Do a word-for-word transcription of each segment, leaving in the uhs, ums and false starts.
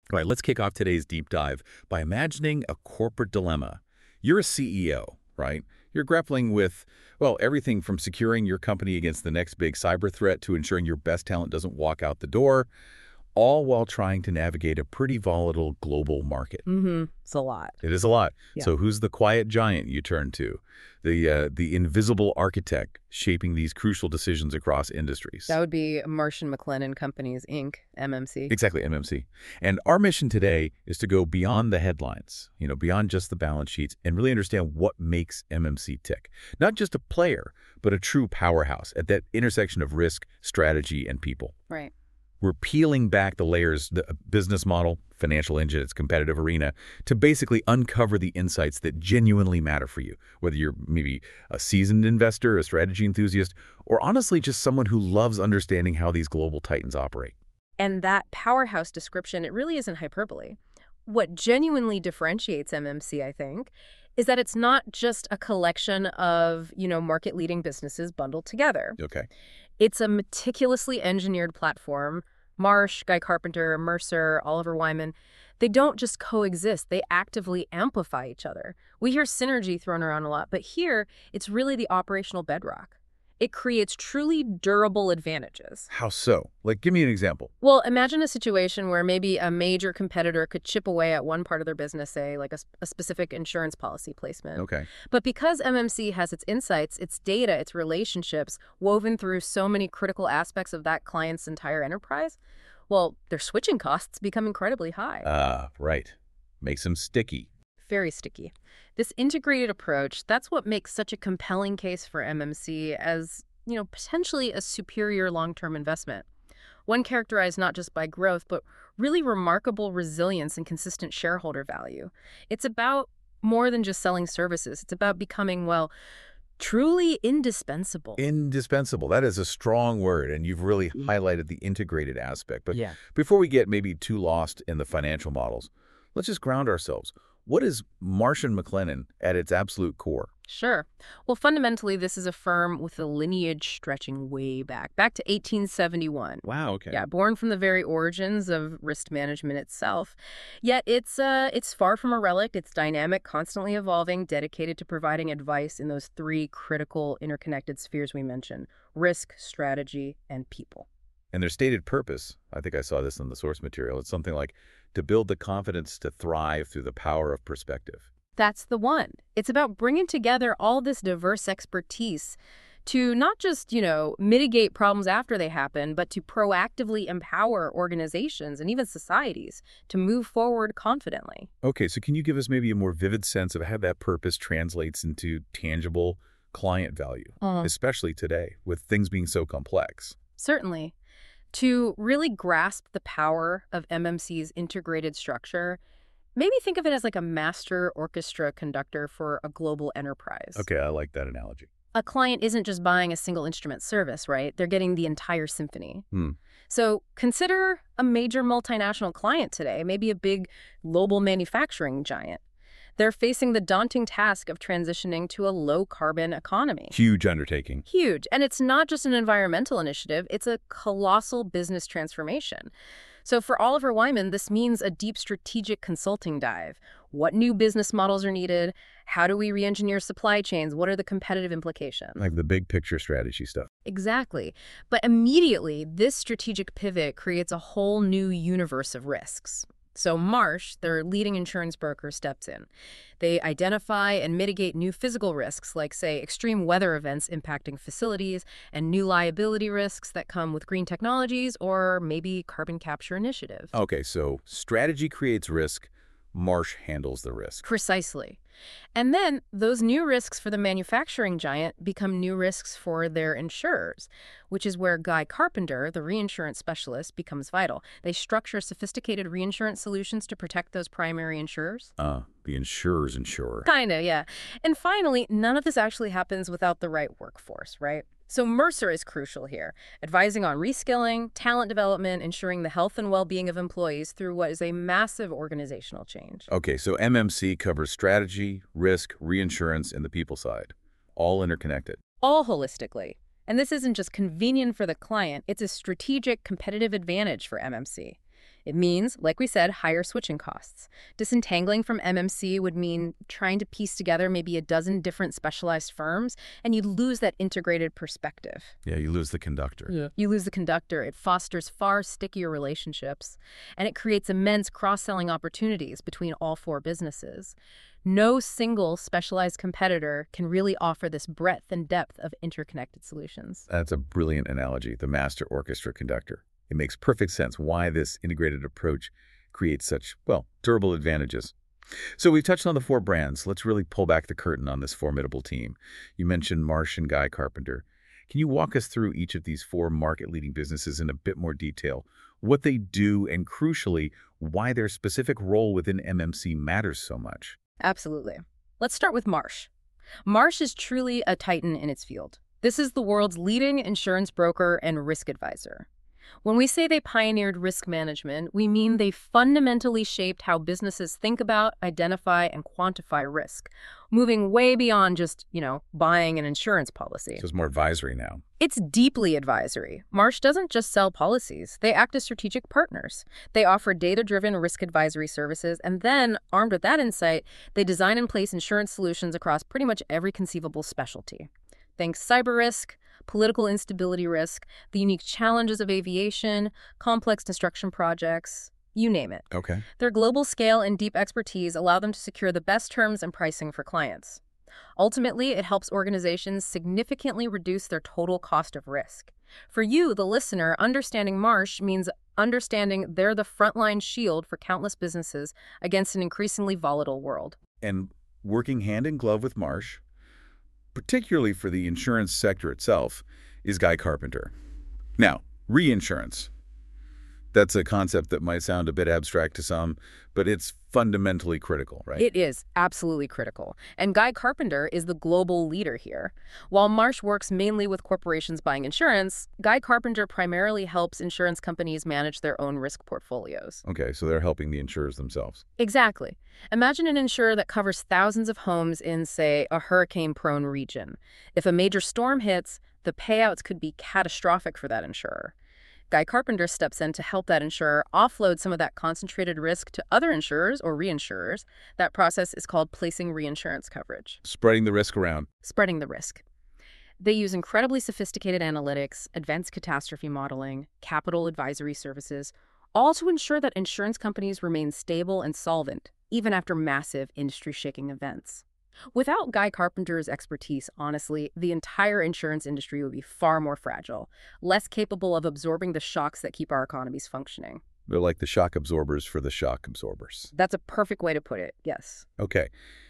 All right, let's kick off today's deep dive by imagining a corporate dilemma. You're a C E O, right? You're grappling with, well, everything from securing your company against the next big cyber threat to ensuring your best talent doesn't walk out the door, all while trying to navigate a pretty volatile global market. Mm-hmm. It's a lot. It is a lot. Yeah. So who's the quiet giant you turn to? The uh, the invisible architect shaping these crucial decisions across industries. That would be Marsh and McLennan Companies, Incorporated, M M C. Exactly, M M C. And our mission today is to go beyond the headlines, you know, beyond just the balance sheets, and really understand what makes M M C tick. Not just a player, but a true powerhouse at that intersection of risk, strategy, and people. Right. We're peeling back the layers, the business model, financial engine, its competitive arena, to basically uncover the insights that genuinely matter for you, whether you're maybe a seasoned investor, a strategy enthusiast, or honestly just someone who loves understanding how these global titans operate. And that powerhouse description, it really isn't hyperbole. What genuinely differentiates M M C, I think, is that it's not just a collection of, you know, market-leading businesses bundled together. Okay. It's a meticulously engineered platform. Marsh, Guy Carpenter, Mercer, Oliver Wyman, they don't just coexist, they actively amplify each other. We hear synergy thrown around a lot, but here, it's really the operational bedrock. It creates truly durable advantages. How so? Like, give me an example. Well, imagine a situation where maybe a major competitor could chip away at one part of their business, say, like a, a specific insurance policy placement. Okay. But because M M C has its insights, its data, its relationships woven through so many critical aspects of that client's entire enterprise, well, their switching costs become incredibly high. Ah, uh, right. Makes them sticky. Very sticky. This integrated approach, that's what makes such a compelling case for M M C as, you know, potentially a superior long-term investment. One characterized not just by growth, but really remarkable resilience and consistent shareholder value. It's about more than just selling services. It's about becoming, well, truly indispensable. Indispensable. That is a strong word, and you've really highlighted the integrated aspect. But yeah. Before we get maybe too lost in the financial models, let's just ground ourselves. What is Marsh and McLennan at its absolute core? Sure. Well, fundamentally, this is a firm with a lineage stretching way back, back to eighteen seventy-one. Wow, okay. Yeah, born from the very origins of risk management itself. Yet it's uh, it's far from a relic. It's dynamic, constantly evolving, dedicated to providing advice in those three critical interconnected spheres we mentioned: risk, strategy, and people. And their stated purpose, I think I saw this in the source material, it's something like to build the confidence to thrive through the power of perspective. That's the one. It's about bringing together all this diverse expertise to not just, you know, mitigate problems after they happen, but to proactively empower organizations and even societies to move forward confidently. Okay, so can you give us maybe a more vivid sense of how that purpose translates into tangible client value, Uh-huh. especially today with things being so complex? Certainly. To really grasp the power of M M C's integrated structure, maybe think of it as like a master orchestra conductor for a global enterprise. Okay, I like that analogy. A client isn't just buying a single instrument service, right? They're getting the entire symphony. Hmm. So consider a major multinational client today, maybe a big global manufacturing giant. They're facing the daunting task of transitioning to a low-carbon economy. Huge undertaking. Huge. And it's not just an environmental initiative, it's a colossal business transformation. So for Oliver Wyman, this means a deep strategic consulting dive. What new business models are needed? How do we re-engineer supply chains? What are the competitive implications? Like the big picture strategy stuff. Exactly. But immediately, this strategic pivot creates a whole new universe of risks. So Marsh, their leading insurance broker, steps in. They identify and mitigate new physical risks, like, say, extreme weather events impacting facilities and new liability risks that come with green technologies or maybe carbon capture initiative. Okay, so strategy creates risk, Marsh handles the risk. Precisely. And then those new risks for the manufacturing giant become new risks for their insurers, which is where Guy Carpenter, the reinsurance specialist, becomes vital. They structure sophisticated reinsurance solutions to protect those primary insurers. Uh, the insurer's insurer. Kinda, yeah. And finally, none of this actually happens without the right workforce, right? So Mercer is crucial here, advising on reskilling, talent development, ensuring the health and well-being of employees through what is a massive organizational change. Okay, so M M C covers strategy, risk, reinsurance, and the people side, all interconnected. All holistically. And this isn't just convenient for the client, it's a strategic competitive advantage for M M C. It means, like we said, higher switching costs. Disentangling from M M C would mean trying to piece together maybe a dozen different specialized firms, and you'd lose that integrated perspective. Yeah, you lose the conductor. Yeah. You lose the conductor. It fosters far stickier relationships, and it creates immense cross-selling opportunities between all four businesses. No single specialized competitor can really offer this breadth and depth of interconnected solutions. That's a brilliant analogy, the master orchestra conductor. It makes perfect sense why this integrated approach creates such, well, durable advantages. So we've touched on the four brands. Let's really pull back the curtain on this formidable team. You mentioned Marsh and Guy Carpenter. Can you walk us through each of these four market-leading businesses in a bit more detail? What they do and, crucially, why their specific role within M M C matters so much? Absolutely. Let's start with Marsh. Marsh is truly a titan in its field. This is the world's leading insurance broker and risk advisor. When we say they pioneered risk management, we mean they fundamentally shaped how businesses think about, identify, and quantify risk, moving way beyond just, you know, buying an insurance policy. So it's more advisory now. It's deeply advisory. Marsh doesn't just sell policies. They act as strategic partners. They offer data-driven risk advisory services, and then, armed with that insight, they design and place insurance solutions across pretty much every conceivable specialty. Think cyber risk, political instability risk, the unique challenges of aviation, complex construction projects, you name it. Okay. Their global scale and deep expertise allow them to secure the best terms and pricing for clients. Ultimately, it helps organizations significantly reduce their total cost of risk. For you, the listener, understanding Marsh means understanding they're the frontline shield for countless businesses against an increasingly volatile world. And working hand in glove with Marsh, particularly for the insurance sector itself, is Guy Carpenter. Now, reinsurance. That's a concept that might sound a bit abstract to some, but it's fundamentally critical, right? It is absolutely critical. And Guy Carpenter is the global leader here. While Marsh works mainly with corporations buying insurance, Guy Carpenter primarily helps insurance companies manage their own risk portfolios. Okay, so they're helping the insurers themselves. Exactly. Imagine an insurer that covers thousands of homes in, say, a hurricane-prone region. If a major storm hits, the payouts could be catastrophic for that insurer. Guy Carpenter steps in to help that insurer offload some of that concentrated risk to other insurers or reinsurers. That process is called placing reinsurance coverage. Spreading the risk around. Spreading the risk. They use incredibly sophisticated analytics, advanced catastrophe modeling, capital advisory services, all to ensure that insurance companies remain stable and solvent, even after massive industry-shaking events. Without Guy Carpenter's expertise, honestly, the entire insurance industry would be far more fragile, less capable of absorbing the shocks that keep our economies functioning. They're like the shock absorbers for the shock absorbers. That's a perfect way to put it, yes. Okay.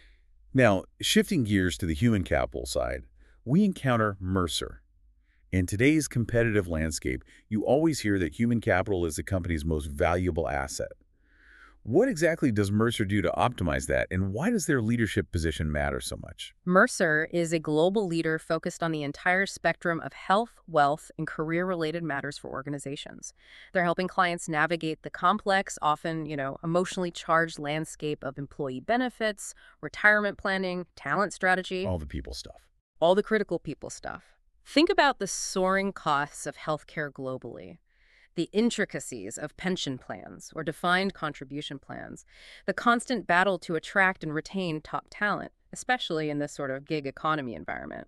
Now, shifting gears to the human capital side, we encounter Mercer. In today's competitive landscape, you always hear that human capital is a company's most valuable asset. What exactly does Mercer do to optimize that, and why does their leadership position matter so much? Mercer is a global leader focused on the entire spectrum of health, wealth, and career-related matters for organizations. They're helping clients navigate the complex, often, you know, emotionally charged landscape of employee benefits, retirement planning, talent strategy. All the people stuff. All the critical people stuff. Think about the soaring costs of healthcare globally. The intricacies of pension plans or defined contribution plans, the constant battle to attract and retain top talent, especially in this sort of gig economy environment.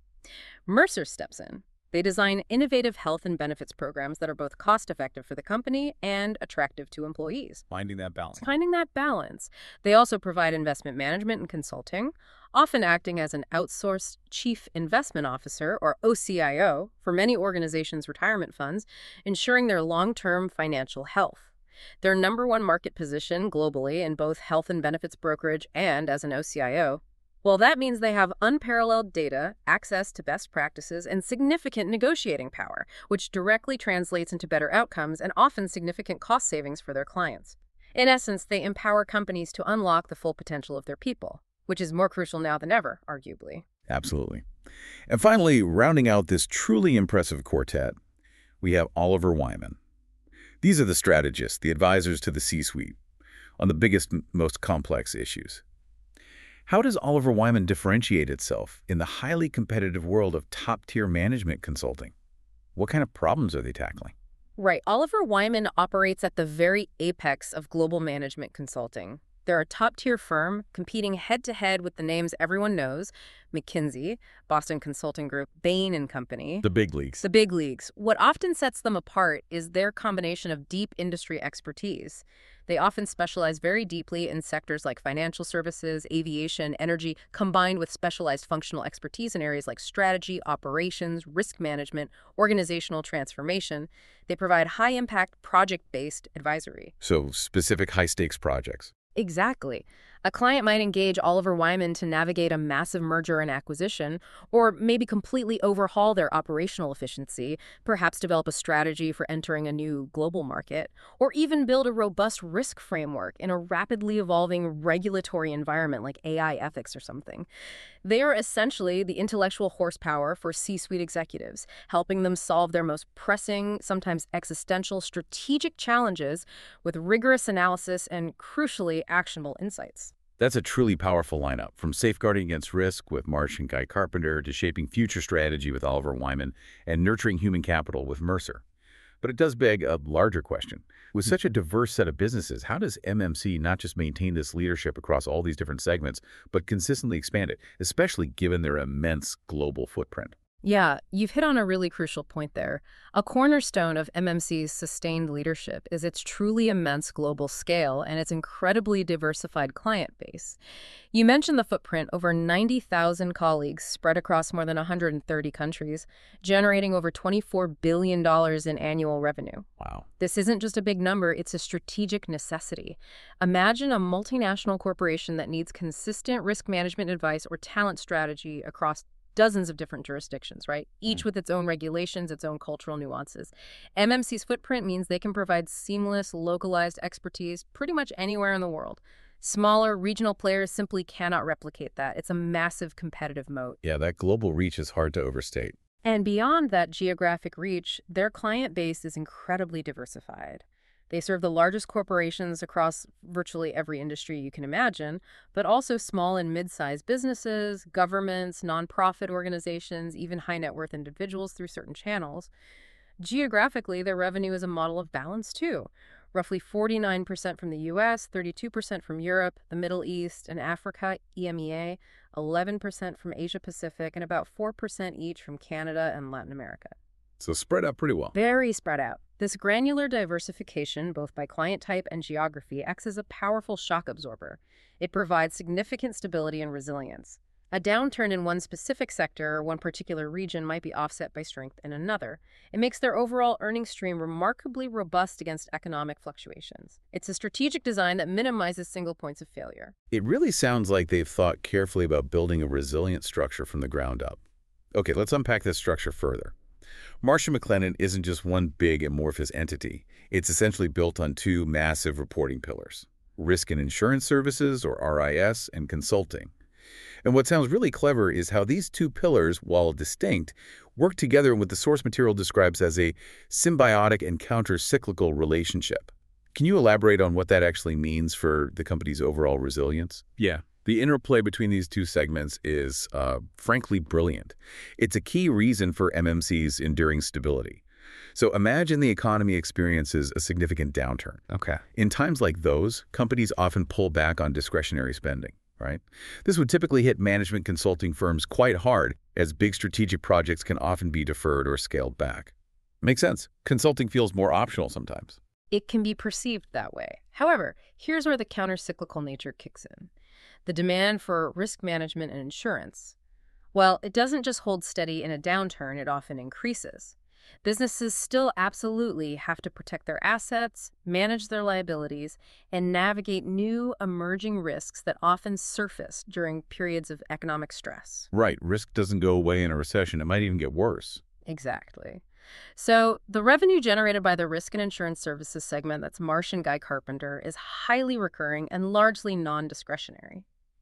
Mercer steps in. They design innovative health and benefits programs that are both cost-effective for the company and attractive to employees. Finding that balance. Finding that balance. They also provide investment management and consulting, often acting as an outsourced chief investment officer, or O C I O, for many organizations' retirement funds, ensuring their long-term financial health. Their number one market position globally in both health and benefits brokerage and as an O C I O, well, that means they have unparalleled data, access to best practices, and significant negotiating power, which directly translates into better outcomes and often significant cost savings for their clients. In essence, they empower companies to unlock the full potential of their people, which is more crucial now than ever, arguably. Absolutely. And finally, rounding out this truly impressive quartet, we have Oliver Wyman. These are the strategists, the advisors to the C-suite, on the biggest, most complex issues. How does Oliver Wyman differentiate itself in the highly competitive world of top-tier management consulting? What kind of problems are they tackling? Right. Oliver Wyman operates at the very apex of global management consulting. They're a top-tier firm competing head-to-head with the names everyone knows: McKinsey, Boston Consulting Group, Bain and Company. The big leagues. The big leagues. What often sets them apart is their combination of deep industry expertise. They often specialize very deeply in sectors like financial services, aviation, energy, combined with specialized functional expertise in areas like strategy, operations, risk management, organizational transformation. They provide high-impact, project-based advisory. So specific high-stakes projects. Exactly. A client might engage Oliver Wyman to navigate a massive merger and acquisition, or maybe completely overhaul their operational efficiency, perhaps develop a strategy for entering a new global market, or even build a robust risk framework in a rapidly evolving regulatory environment like A I ethics or something. They are essentially the intellectual horsepower for C-suite executives, helping them solve their most pressing, sometimes existential, strategic challenges with rigorous analysis and, crucially, actionable insights. That's a truly powerful lineup, from safeguarding against risk with Marsh and Guy Carpenter to shaping future strategy with Oliver Wyman and nurturing human capital with Mercer. But it does beg a larger question. With such a diverse set of businesses, how does M M C not just maintain this leadership across all these different segments, but consistently expand it, especially given their immense global footprint? Yeah, you've hit on a really crucial point there. A cornerstone of M M C's sustained leadership is its truly immense global scale and its incredibly diversified client base. You mentioned the footprint: over ninety thousand colleagues spread across more than one hundred thirty countries, generating over twenty-four billion dollars in annual revenue. Wow. This isn't just a big number, it's a strategic necessity. Imagine a multinational corporation that needs consistent risk management advice or talent strategy across dozens of different jurisdictions, right? Each with its own regulations, its own cultural nuances. M M C's footprint means they can provide seamless, localized expertise pretty much anywhere in the world. Smaller, regional players simply cannot replicate that. It's a massive competitive moat. Yeah, that global reach is hard to overstate. And beyond that geographic reach, their client base is incredibly diversified. They serve the largest corporations across virtually every industry you can imagine, but also small and mid-sized businesses, governments, nonprofit organizations, even high-net-worth individuals through certain channels. Geographically, their revenue is a model of balance, too. Roughly forty-nine percent from the U S, thirty-two percent from Europe, the Middle East, and Africa, E M E A, eleven percent from Asia-Pacific, and about four percent each from Canada and Latin America. So spread out pretty well. Very spread out. This granular diversification, both by client type and geography, acts as a powerful shock absorber. It provides significant stability and resilience. A downturn in one specific sector or one particular region might be offset by strength in another. It makes their overall earnings stream remarkably robust against economic fluctuations. It's a strategic design that minimizes single points of failure. It really sounds like they've thought carefully about building a resilient structure from the ground up. Okay, let's unpack this structure further. Marsh and McLennan isn't just one big amorphous entity. It's essentially built on two massive reporting pillars: risk and insurance services, or R I S, and consulting. And what sounds really clever is how these two pillars, while distinct, work together in what the source material describes as a symbiotic and counter-cyclical relationship. Can you elaborate on what that actually means for the company's overall resilience? Yeah. The interplay between these two segments is, uh, frankly, brilliant. It's a key reason for M M C's enduring stability. So imagine the economy experiences a significant downturn. Okay. In times like those, companies often pull back on discretionary spending, right? This would typically hit management consulting firms quite hard, as big strategic projects can often be deferred or scaled back. Makes sense. Consulting feels more optional sometimes. It can be perceived that way. However, here's where the counter-cyclical nature kicks in. The demand for risk management and insurance. Well, it doesn't just hold steady in a downturn, it often increases. Businesses still absolutely have to protect their assets, manage their liabilities, and navigate new emerging risks that often surface during periods of economic stress. Right. Risk doesn't go away in a recession. It might even get worse. Exactly. So the revenue generated by the risk and insurance services segment, that's Marsh and Guy Carpenter, is highly recurring and largely non-discretionary.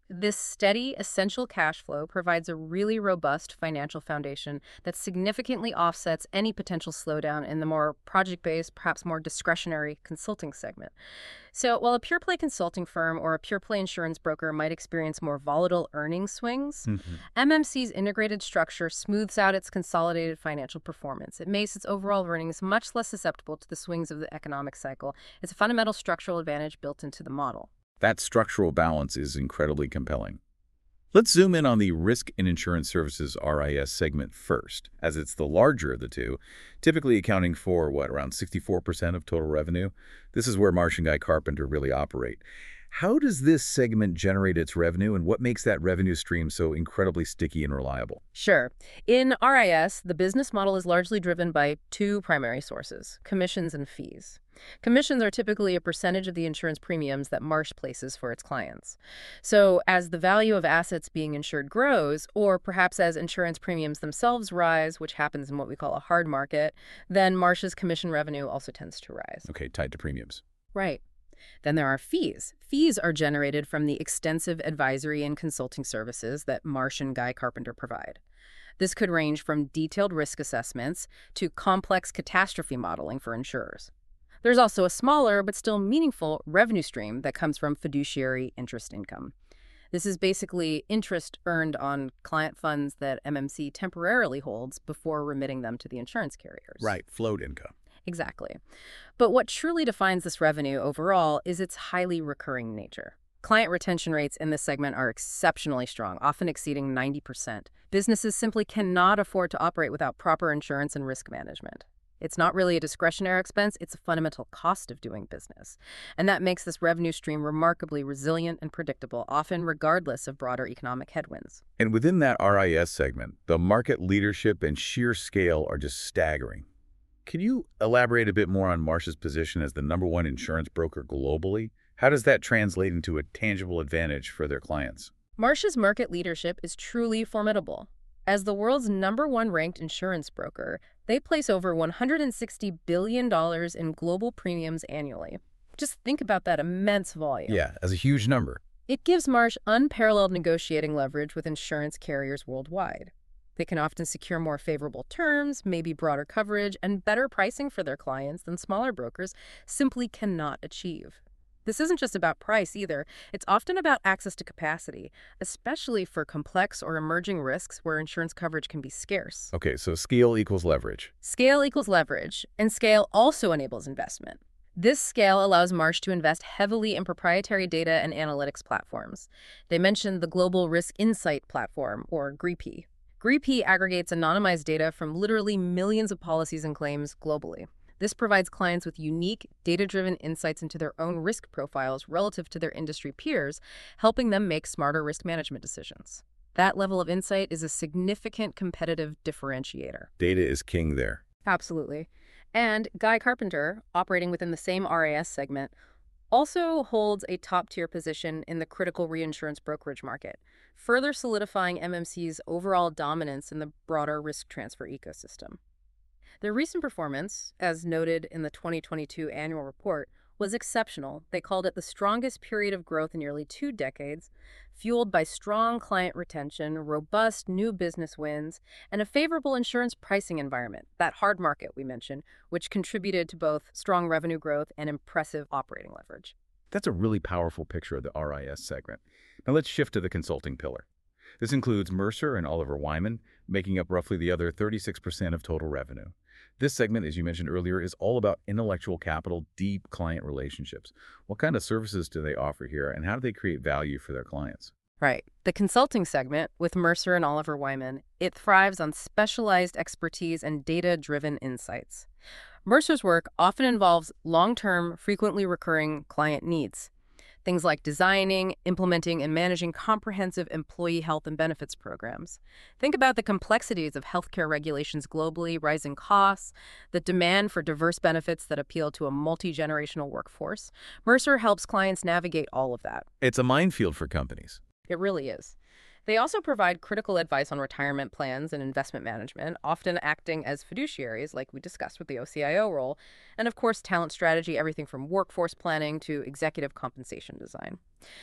This steady, essential cash flow provides a really robust financial foundation that significantly offsets any potential slowdown in the more project-based, perhaps more discretionary consulting segment. So, while a pure-play consulting firm or a pure-play insurance broker might experience more volatile earnings swings, Hmm. M M C's integrated structure smooths out its consolidated financial performance. It makes its overall earnings much less susceptible to the swings of the economic cycle. It's a fundamental structural advantage built into the model. That structural balance is incredibly compelling. Let's zoom in on the Risk and Insurance Services R I S segment first, as it's the larger of the two, typically accounting for, what, around sixty-four percent of total revenue? This is where Marsh and Guy Carpenter really operate. How does this segment generate its revenue, and what makes that revenue stream so incredibly sticky and reliable? Sure. In R I S, the business model is largely driven by two primary sources, commissions and fees. Commissions are typically a percentage of the insurance premiums that Marsh places for its clients. So as the value of assets being insured grows, or perhaps as insurance premiums themselves rise, which happens in what we call a hard market, then Marsh's commission revenue also tends to rise. Okay, tied to premiums. Right. Then there are fees. Fees are generated from the extensive advisory and consulting services that Marsh and Guy Carpenter provide. This could range from detailed risk assessments to complex catastrophe modeling for insurers. There's also a smaller but still meaningful revenue stream that comes from fiduciary interest income. This is basically interest earned on client funds that M M C temporarily holds before remitting them to the insurance carriers. Right, float income. Exactly. But what truly defines this revenue overall is its highly recurring nature. Client retention rates in this segment are exceptionally strong, often exceeding ninety percent. Businesses simply cannot afford to operate without proper insurance and risk management. It's not really a discretionary expense, it's a fundamental cost of doing business. And that makes this revenue stream remarkably resilient and predictable, often regardless of broader economic headwinds. And within that R I S segment, the market leadership and sheer scale are just staggering. Can you elaborate a bit more on Marsh's position as the number one insurance broker globally? How does that translate into a tangible advantage for their clients? Marsh's market leadership is truly formidable. As the world's number one ranked insurance broker, they place over one hundred sixty billion dollars in global premiums annually. Just think about that immense volume. Yeah, as a huge number. It gives Marsh unparalleled negotiating leverage with insurance carriers worldwide. They can often secure more favorable terms, maybe broader coverage, and better pricing for their clients than smaller brokers simply cannot achieve. This isn't just about price either. It's often about access to capacity, especially for complex or emerging risks where insurance coverage can be scarce. Okay, so scale equals leverage. Scale equals leverage, and scale also enables investment. This scale allows Marsh to invest heavily in proprietary data and analytics platforms. They mentioned the Global Risk Insight Platform, or G R I P I. G R I P I aggregates anonymized data from literally millions of policies and claims globally. This provides clients with unique, data-driven insights into their own risk profiles relative to their industry peers, helping them make smarter risk management decisions. That level of insight is a significant competitive differentiator. Data is king there. Absolutely. And Guy Carpenter, operating within the same R I S segment, also holds a top-tier position in the critical reinsurance brokerage market, further solidifying M M C's overall dominance in the broader risk transfer ecosystem. Their recent performance, as noted in the twenty twenty-two annual report, was exceptional. They called it the strongest period of growth in nearly two decades, fueled by strong client retention, robust new business wins, and a favorable insurance pricing environment, that hard market we mentioned, which contributed to both strong revenue growth and impressive operating leverage. That's a really powerful picture of the R I S segment. Now let's shift to the consulting pillar. This includes Mercer and Oliver Wyman, making up roughly the other thirty-six percent of total revenue. This segment, as you mentioned earlier, is all about intellectual capital, deep client relationships. What kind of services do they offer here, and how do they create value for their clients? Right. The consulting segment, with Mercer and Oliver Wyman, it thrives on specialized expertise and data-driven insights. Mercer's work often involves long-term, frequently recurring client needs. Things like designing, implementing, and managing comprehensive employee health and benefits programs. Think about the complexities of healthcare regulations globally, rising costs, the demand for diverse benefits that appeal to a multi-generational workforce. Mercer helps clients navigate all of that. It's a minefield for companies. It really is. They also provide critical advice on retirement plans and investment management, often acting as fiduciaries, like we discussed with the O C I O role, and of course, talent strategy, everything from workforce planning to executive compensation design.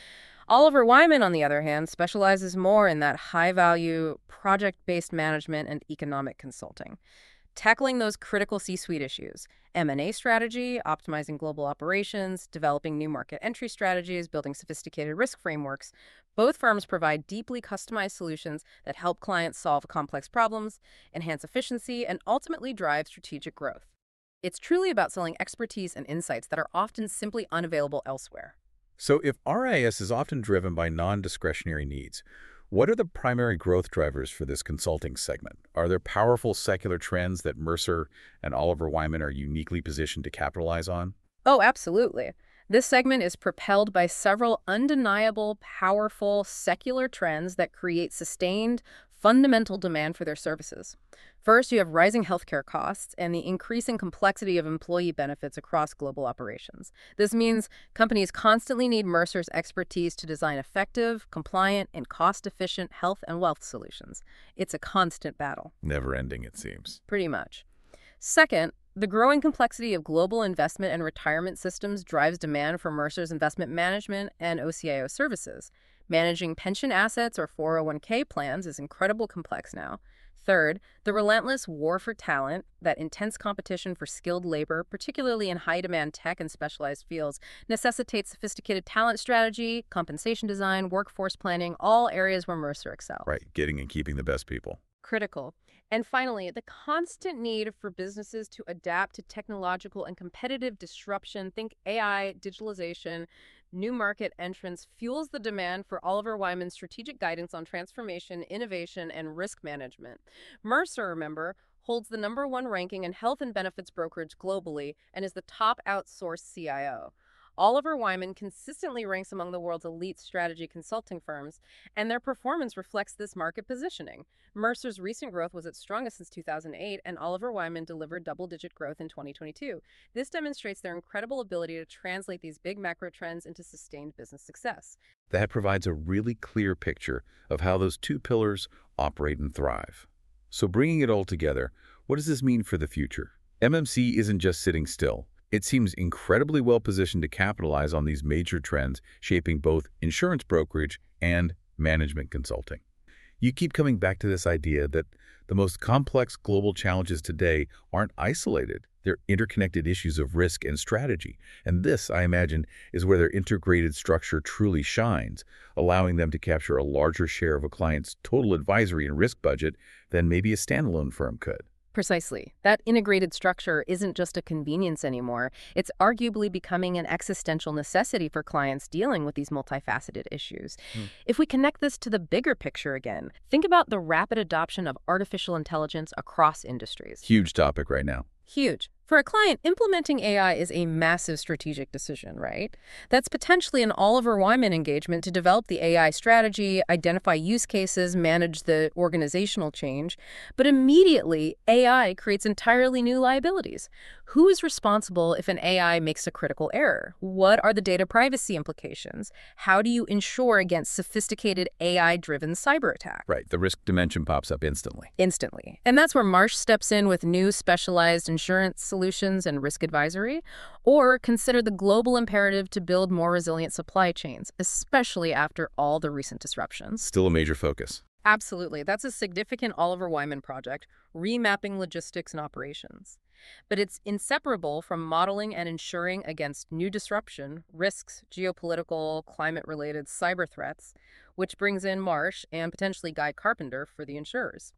Oliver Wyman, on the other hand, specializes more in that high-value, project-based management and economic consulting, tackling those critical C-suite issues: M and A strategy, optimizing global operations, developing new market entry strategies, building sophisticated risk frameworks. Both firms provide deeply customized solutions that help clients solve complex problems, enhance efficiency, and ultimately drive strategic growth. It's truly about selling expertise and insights that are often simply unavailable elsewhere. So if R I S is often driven by non-discretionary needs, what are the primary growth drivers for this consulting segment? Are there powerful secular trends that Mercer and Oliver Wyman are uniquely positioned to capitalize on? Oh, absolutely. This segment is propelled by several undeniable, powerful, secular trends that create sustained, fundamental demand for their services. First, you have rising healthcare costs and the increasing complexity of employee benefits across global operations. This means companies constantly need Mercer's expertise to design effective, compliant, and cost-efficient health and wealth solutions. It's a constant battle. Never ending, it seems. Pretty much. Second, the growing complexity of global investment and retirement systems drives demand for Mercer's investment management and O C I O services. Managing pension assets or four oh one k plans is incredibly complex now. Third, the relentless war for talent, that intense competition for skilled labor, particularly in high-demand tech and specialized fields, necessitates sophisticated talent strategy, compensation design, workforce planning, all areas where Mercer excels. Right, getting and keeping the best people. Critical. And finally, the constant need for businesses to adapt to technological and competitive disruption, think A I, digitalization, new market entrants, fuels the demand for Oliver Wyman's strategic guidance on transformation, innovation, and risk management. Mercer, remember, holds the number one ranking in health and benefits brokerage globally and is the top outsourced C I O. Oliver Wyman consistently ranks among the world's elite strategy consulting firms, and their performance reflects this market positioning. Mercer's recent growth was its strongest since two thousand eight, and Oliver Wyman delivered double-digit growth in twenty twenty-two. This demonstrates their incredible ability to translate these big macro trends into sustained business success. That provides a really clear picture of how those two pillars operate and thrive. So bringing it all together, what does this mean for the future? M M C isn't just sitting still. It seems incredibly well positioned to capitalize on these major trends shaping both insurance brokerage and management consulting. You keep coming back to this idea that the most complex global challenges today aren't isolated. They're interconnected issues of risk and strategy. And this, I imagine, is where their integrated structure truly shines, allowing them to capture a larger share of a client's total advisory and risk budget than maybe a standalone firm could. Precisely. That integrated structure isn't just a convenience anymore. It's arguably becoming an existential necessity for clients dealing with these multifaceted issues. Hmm. If we connect this to the bigger picture again, think about the rapid adoption of artificial intelligence across industries. Huge topic right now. Huge. For a client, implementing A I is a massive strategic decision, right? That's potentially an Oliver Wyman engagement to develop the A I strategy, identify use cases, manage the organizational change. But immediately, A I creates entirely new liabilities. Who is responsible if an A I makes a critical error? What are the data privacy implications? How do you ensure against sophisticated A I-driven cyber attacks? Right. The risk dimension pops up instantly. Instantly. And that's where Marsh steps in with new specialized insurance solutions and risk advisory, or consider the global imperative to build more resilient supply chains, especially after all the recent disruptions. Still a major focus. Absolutely. That's a significant Oliver Wyman project, remapping logistics and operations. But it's inseparable from modeling and insuring against new disruption, risks, geopolitical, climate-related cyber threats, which brings in Marsh and potentially Guy Carpenter for the insurers.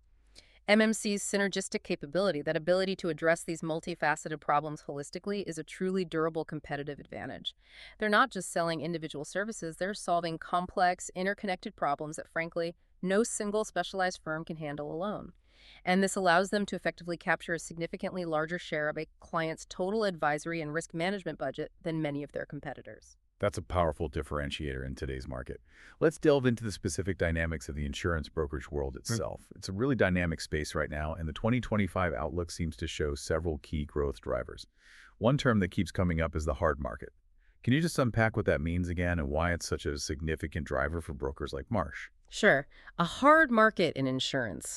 M M C's synergistic capability, that ability to address these multifaceted problems holistically, is a truly durable competitive advantage. They're not just selling individual services, they're solving complex, interconnected problems that, frankly, no single specialized firm can handle alone. And this allows them to effectively capture a significantly larger share of a client's total advisory and risk management budget than many of their competitors. That's a powerful differentiator in today's market. Let's delve into the specific dynamics of the insurance brokerage world itself. Mm. It's a really dynamic space right now, and the twenty twenty-five outlook seems to show several key growth drivers. One term that keeps coming up is the hard market. Can you just unpack what that means again and why it's such a significant driver for brokers like Marsh? Sure. A hard market in insurance.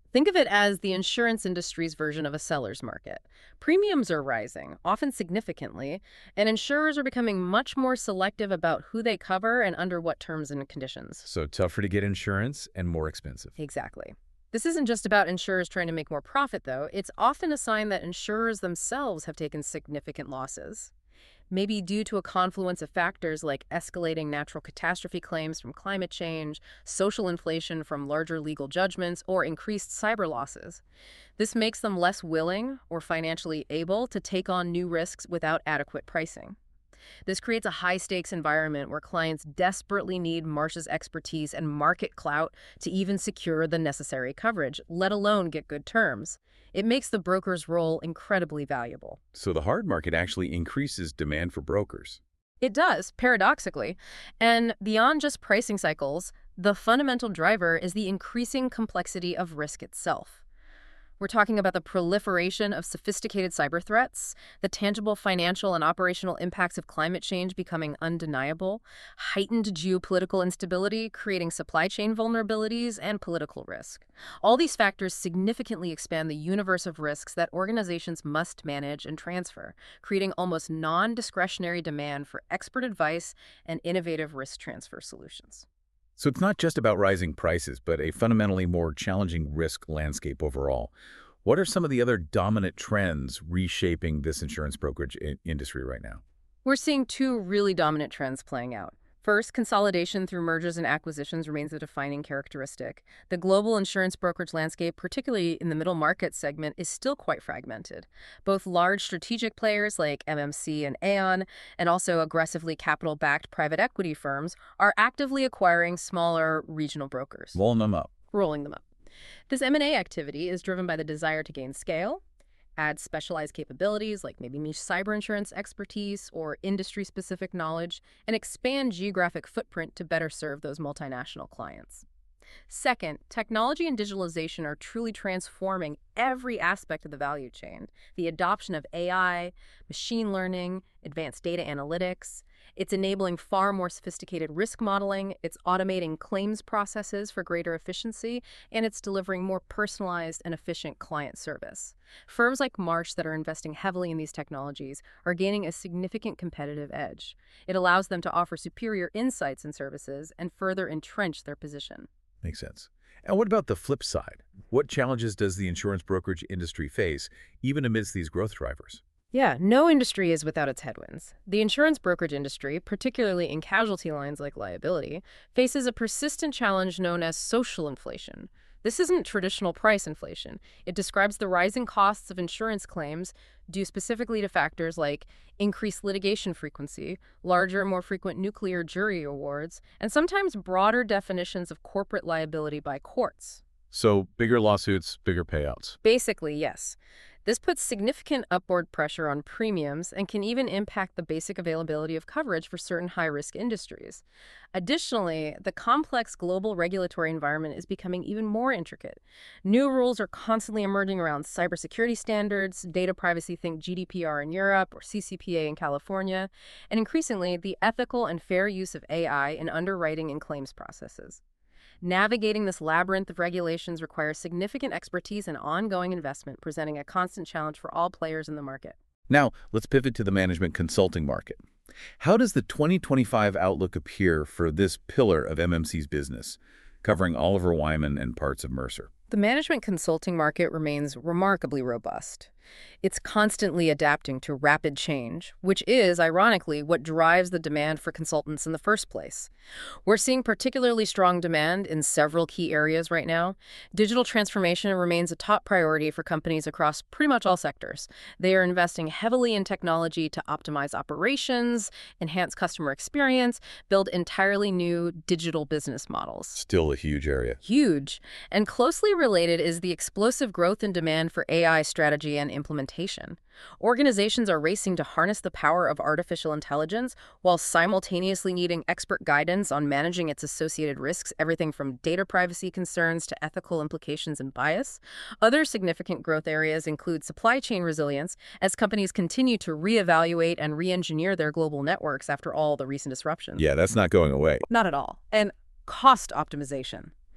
Think of it as the insurance industry's version of a seller's market. Premiums are rising, often significantly, and insurers are becoming much more selective about who they cover and under what terms and conditions. So tougher to get insurance and more expensive. Exactly. This isn't just about insurers trying to make more profit, though. It's often a sign that insurers themselves have taken significant losses. Maybe due to a confluence of factors like escalating natural catastrophe claims from climate change, social inflation from larger legal judgments, or increased cyber losses. This makes them less willing or financially able to take on new risks without adequate pricing. This creates a high-stakes environment where clients desperately need Marsh's expertise and market clout to even secure the necessary coverage, let alone get good terms. It makes the broker's role incredibly valuable. So the hard market actually increases demand for brokers. It does, paradoxically. And beyond just pricing cycles, the fundamental driver is the increasing complexity of risk itself. We're talking about the proliferation of sophisticated cyber threats, the tangible financial and operational impacts of climate change becoming undeniable, heightened geopolitical instability creating supply chain vulnerabilities, and political risk. All these factors significantly expand the universe of risks that organizations must manage and transfer, creating almost non-discretionary demand for expert advice and innovative risk transfer solutions. So it's not just about rising prices, but a fundamentally more challenging risk landscape overall. What are some of the other dominant trends reshaping this insurance brokerage i- industry right now? We're seeing two really dominant trends playing out. First, consolidation through mergers and acquisitions remains a defining characteristic. The global insurance brokerage landscape, particularly in the middle market segment, is still quite fragmented. Both large strategic players like M M C and Aon, and also aggressively capital-backed private equity firms, are actively acquiring smaller regional brokers, Rolling them up. rolling them up. This M and A activity is driven by the desire to gain scale, add specialized capabilities like maybe niche cyber insurance expertise or industry-specific knowledge, and expand geographic footprint to better serve those multinational clients. Second, technology and digitalization are truly transforming every aspect of the value chain. The adoption of A I, machine learning, advanced data analytics. It's enabling far more sophisticated risk modeling, it's automating claims processes for greater efficiency, and it's delivering more personalized and efficient client service. Firms like Marsh that are investing heavily in these technologies are gaining a significant competitive edge. It allows them to offer superior insights and services and further entrench their position. Makes sense. And what about the flip side? What challenges does the insurance brokerage industry face, even amidst these growth drivers? Yeah, no industry is without its headwinds. The insurance brokerage industry, particularly in casualty lines like liability, faces a persistent challenge known as social inflation. This isn't traditional price inflation. It describes the rising costs of insurance claims due specifically to factors like increased litigation frequency, larger, more frequent nuclear jury awards, and sometimes broader definitions of corporate liability by courts. So bigger lawsuits, bigger payouts. Basically, yes. This puts significant upward pressure on premiums and can even impact the basic availability of coverage for certain high-risk industries. Additionally, the complex global regulatory environment is becoming even more intricate. New rules are constantly emerging around cybersecurity standards, data privacy, think G D P R in Europe or C C P A in California, and increasingly the ethical and fair use of A I in underwriting and claims processes. Navigating this labyrinth of regulations requires significant expertise and ongoing investment, presenting a constant challenge for all players in the market. Now, let's pivot to the management consulting market. How does the twenty twenty-five outlook appear for this pillar of M M C's business, covering Oliver Wyman and parts of Mercer? The management consulting market remains remarkably robust. It's constantly adapting to rapid change, which is, ironically, what drives the demand for consultants in the first place. We're seeing particularly strong demand in several key areas right now. Digital transformation remains a top priority for companies across pretty much all sectors. They are investing heavily in technology to optimize operations, enhance customer experience, build entirely new digital business models. Still a huge area. Huge. And closely related is the explosive growth in demand for A I strategy and implementation. Organizations are racing to harness the power of artificial intelligence while simultaneously needing expert guidance on managing its associated risks, everything from data privacy concerns to ethical implications and bias. Other significant growth areas include supply chain resilience, as companies continue to reevaluate and re-engineer their global networks after all the recent disruption. Yeah, that's not going away. Not at all. And cost optimization.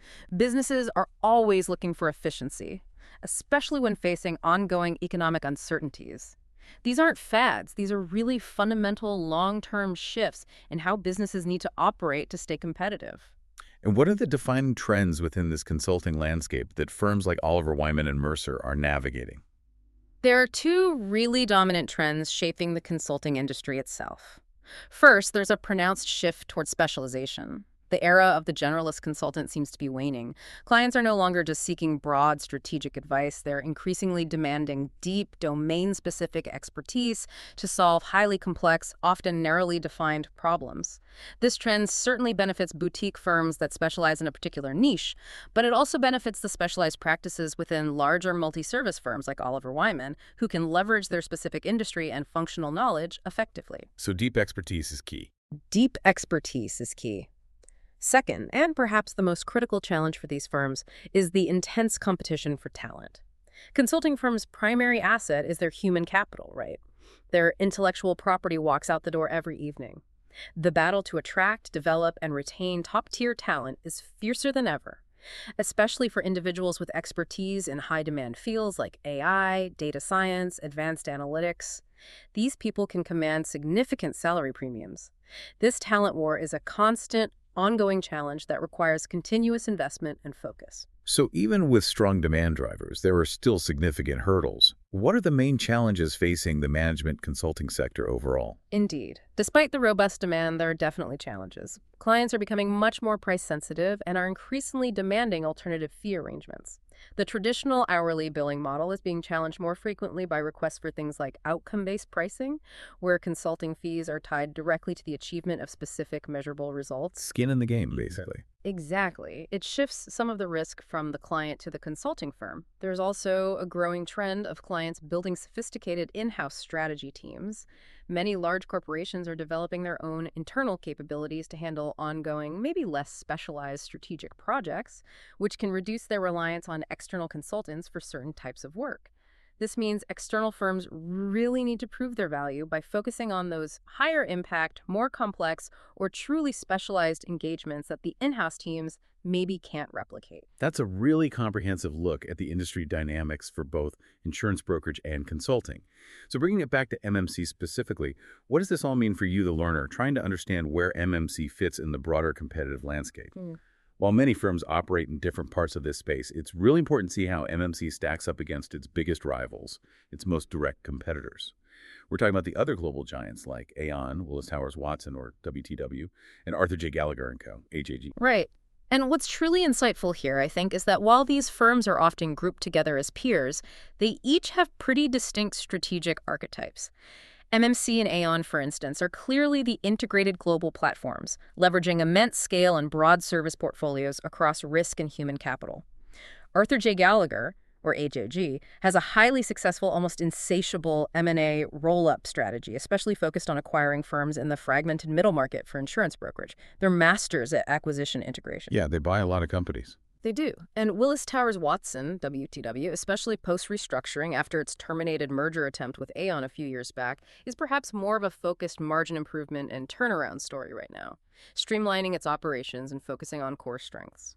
Businesses are always looking for efficiency, especially when facing ongoing economic uncertainties. These aren't fads. These are really fundamental long-term shifts in how businesses need to operate to stay competitive. And what are the defining trends within this consulting landscape that firms like Oliver Wyman and Mercer are navigating? There are two really dominant trends shaping the consulting industry itself. First, there's a pronounced shift towards specialization. The era of the generalist consultant seems to be waning. Clients are no longer just seeking broad strategic advice. They're increasingly demanding deep, domain-specific expertise to solve highly complex, often narrowly defined problems. This trend certainly benefits boutique firms that specialize in a particular niche, but it also benefits the specialized practices within larger multi-service firms like Oliver Wyman, who can leverage their specific industry and functional knowledge effectively. So deep expertise is key. Deep expertise is key. Second, and perhaps the most critical challenge for these firms, is the intense competition for talent. Consulting firms' primary asset is their human capital, right? Their intellectual property walks out the door every evening. The battle to attract, develop, and retain top-tier talent is fiercer than ever, especially for individuals with expertise in high-demand fields like A I, data science, advanced analytics. These people can command significant salary premiums. This talent war is a constant, ongoing challenge that requires continuous investment and focus. So even with strong demand drivers, there are still significant hurdles. What are the main challenges facing the management consulting sector overall? Indeed. Despite the robust demand, there are definitely challenges. Clients are becoming much more price sensitive and are increasingly demanding alternative fee arrangements. The traditional hourly billing model is being challenged more frequently by requests for things like outcome-based pricing, where consulting fees are tied directly to the achievement of specific measurable results. Skin in the game, basically. Exactly. It shifts some of the risk from the client to the consulting firm. There's also a growing trend of clients building sophisticated in-house strategy teams. Many large corporations are developing their own internal capabilities to handle ongoing, maybe less specialized strategic projects, which can reduce their reliance on external consultants for certain types of work. This means external firms really need to prove their value by focusing on those higher impact, more complex, or truly specialized engagements that the in-house teams maybe can't replicate. That's a really comprehensive look at the industry dynamics for both insurance brokerage and consulting. So bringing it back to M M C specifically, what does this all mean for you, the learner, trying to understand where M M C fits in the broader competitive landscape? Mm. While many firms operate in different parts of this space, it's really important to see how M M C stacks up against its biggest rivals, its most direct competitors. We're talking about the other global giants like Aon, Willis Towers Watson, or W T W, and Arthur J. Gallagher and Co., A J G. Right. And what's truly insightful here, I think, is that while these firms are often grouped together as peers, they each have pretty distinct strategic archetypes. M M C and Aon, for instance, are clearly the integrated global platforms, leveraging immense scale and broad service portfolios across risk and human capital. Arthur J. Gallagher, or A J G, has a highly successful, almost insatiable M and A roll-up strategy, especially focused on acquiring firms in the fragmented middle market for insurance brokerage. They're masters at acquisition integration. Yeah, they buy a lot of companies. They do. And Willis Towers Watson, W T W, especially post-restructuring after its terminated merger attempt with Aon a few years back, is perhaps more of a focused margin improvement and turnaround story right now, streamlining its operations and focusing on core strengths.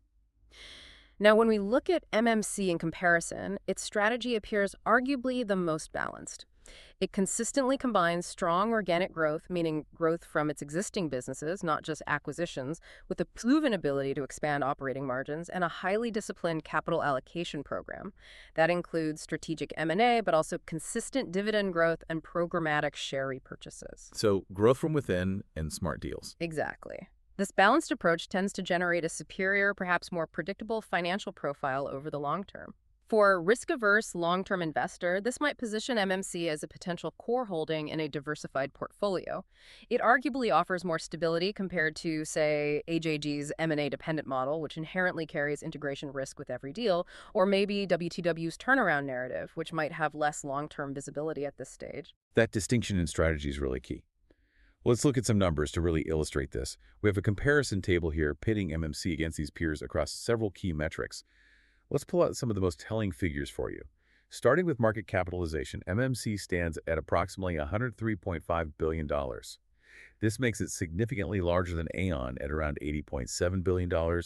Now, when we look at M M C in comparison, its strategy appears arguably the most balanced. It consistently combines strong organic growth, meaning growth from its existing businesses, not just acquisitions, with a proven ability to expand operating margins and a highly disciplined capital allocation program. That includes strategic M and A, but also consistent dividend growth and programmatic share repurchases. So growth from within and smart deals. Exactly. This balanced approach tends to generate a superior, perhaps more predictable financial profile over the long term. For a risk-averse, long-term investor, this might position M M C as a potential core holding in a diversified portfolio. It arguably offers more stability compared to, say, A J G's M and A-dependent model, which inherently carries integration risk with every deal, or maybe W T W's turnaround narrative, which might have less long-term visibility at this stage. That distinction in strategy is really key. Let's look at some numbers to really illustrate this. We have a comparison table here pitting M M C against these peers across several key metrics. Let's pull out some of the most telling figures for you. Starting with market capitalization, M M C stands at approximately one hundred three point five billion dollars. This makes it significantly larger than Aon at around eighty point seven billion dollars,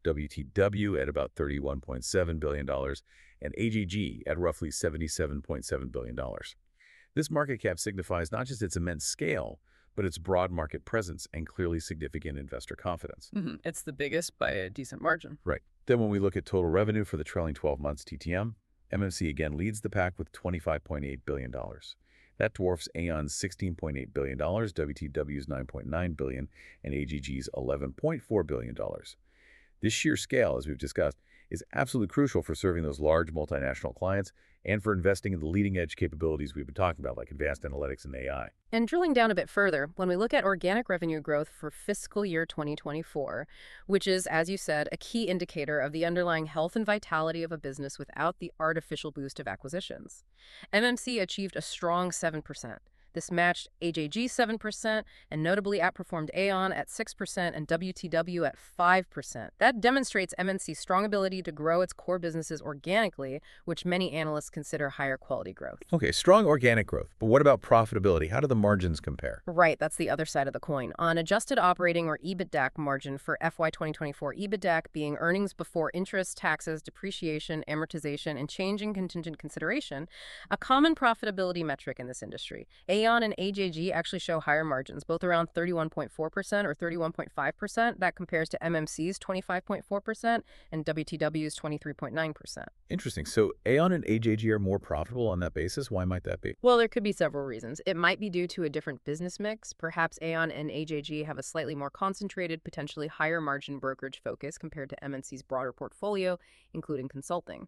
W T W at about thirty-one point seven billion dollars, and A G G at roughly seventy-seven point seven billion dollars. This market cap signifies not just its immense scale, but its broad market presence and clearly significant investor confidence. Mm-hmm. It's the biggest by a decent margin. Right. Then when we look at total revenue for the trailing twelve months T T M, M M C again leads the pack with twenty-five point eight billion dollars. That dwarfs Aon's sixteen point eight billion dollars, W T W's nine point nine billion dollars, and A G G's eleven point four billion dollars. This sheer scale, as we've discussed, is absolutely crucial for serving those large multinational clients and for investing in the leading-edge capabilities we've been talking about, like advanced analytics and A I. And drilling down a bit further, when we look at organic revenue growth for fiscal year twenty twenty-four, which is, as you said, a key indicator of the underlying health and vitality of a business without the artificial boost of acquisitions, M M C achieved a strong seven percent. This matched A J G's seven percent and notably outperformed Aon at six percent and W T W at five percent. That demonstrates M M C's strong ability to grow its core businesses organically, which many analysts consider higher quality growth. Okay, strong organic growth. But what about profitability? How do the margins compare? Right, that's the other side of the coin. On adjusted operating or EBITDAC margin for F Y twenty twenty-four, EBITDAC being earnings before interest, taxes, depreciation, amortization, and change in contingent consideration, a common profitability metric in this industry. Aon and A J G actually show higher margins, both around thirty-one point four percent or thirty-one point five percent. That compares to M M C's twenty-five point four percent and W T W's twenty-three point nine percent. Interesting. So Aon and A J G are more profitable on that basis? Why might that be? Well, there could be several reasons. It might be due to a different business mix. Perhaps Aon and A J G have a slightly more concentrated, potentially higher margin brokerage focus compared to M M C's broader portfolio, including consulting.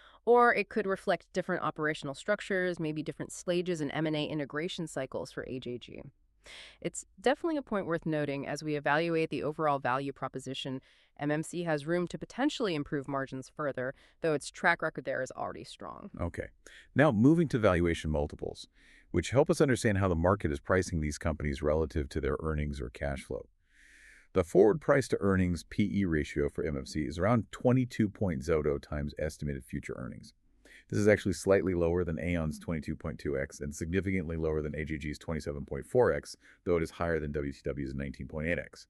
Or it could reflect different operational structures, maybe different stages and M and A integration cycles for A J G. It's definitely a point worth noting as we evaluate the overall value proposition. M M C has room to potentially improve margins further, though its track record there is already strong. Okay. Now, moving to valuation multiples, which help us understand how the market is pricing these companies relative to their earnings or cash flow. The forward price-to-earnings P E ratio for M M C is around twenty-two point zero zero times estimated future earnings. This is actually slightly lower than Aon's twenty-two point two x and significantly lower than A J G's twenty-seven point four x, though it is higher than W T W's nineteen point eight x.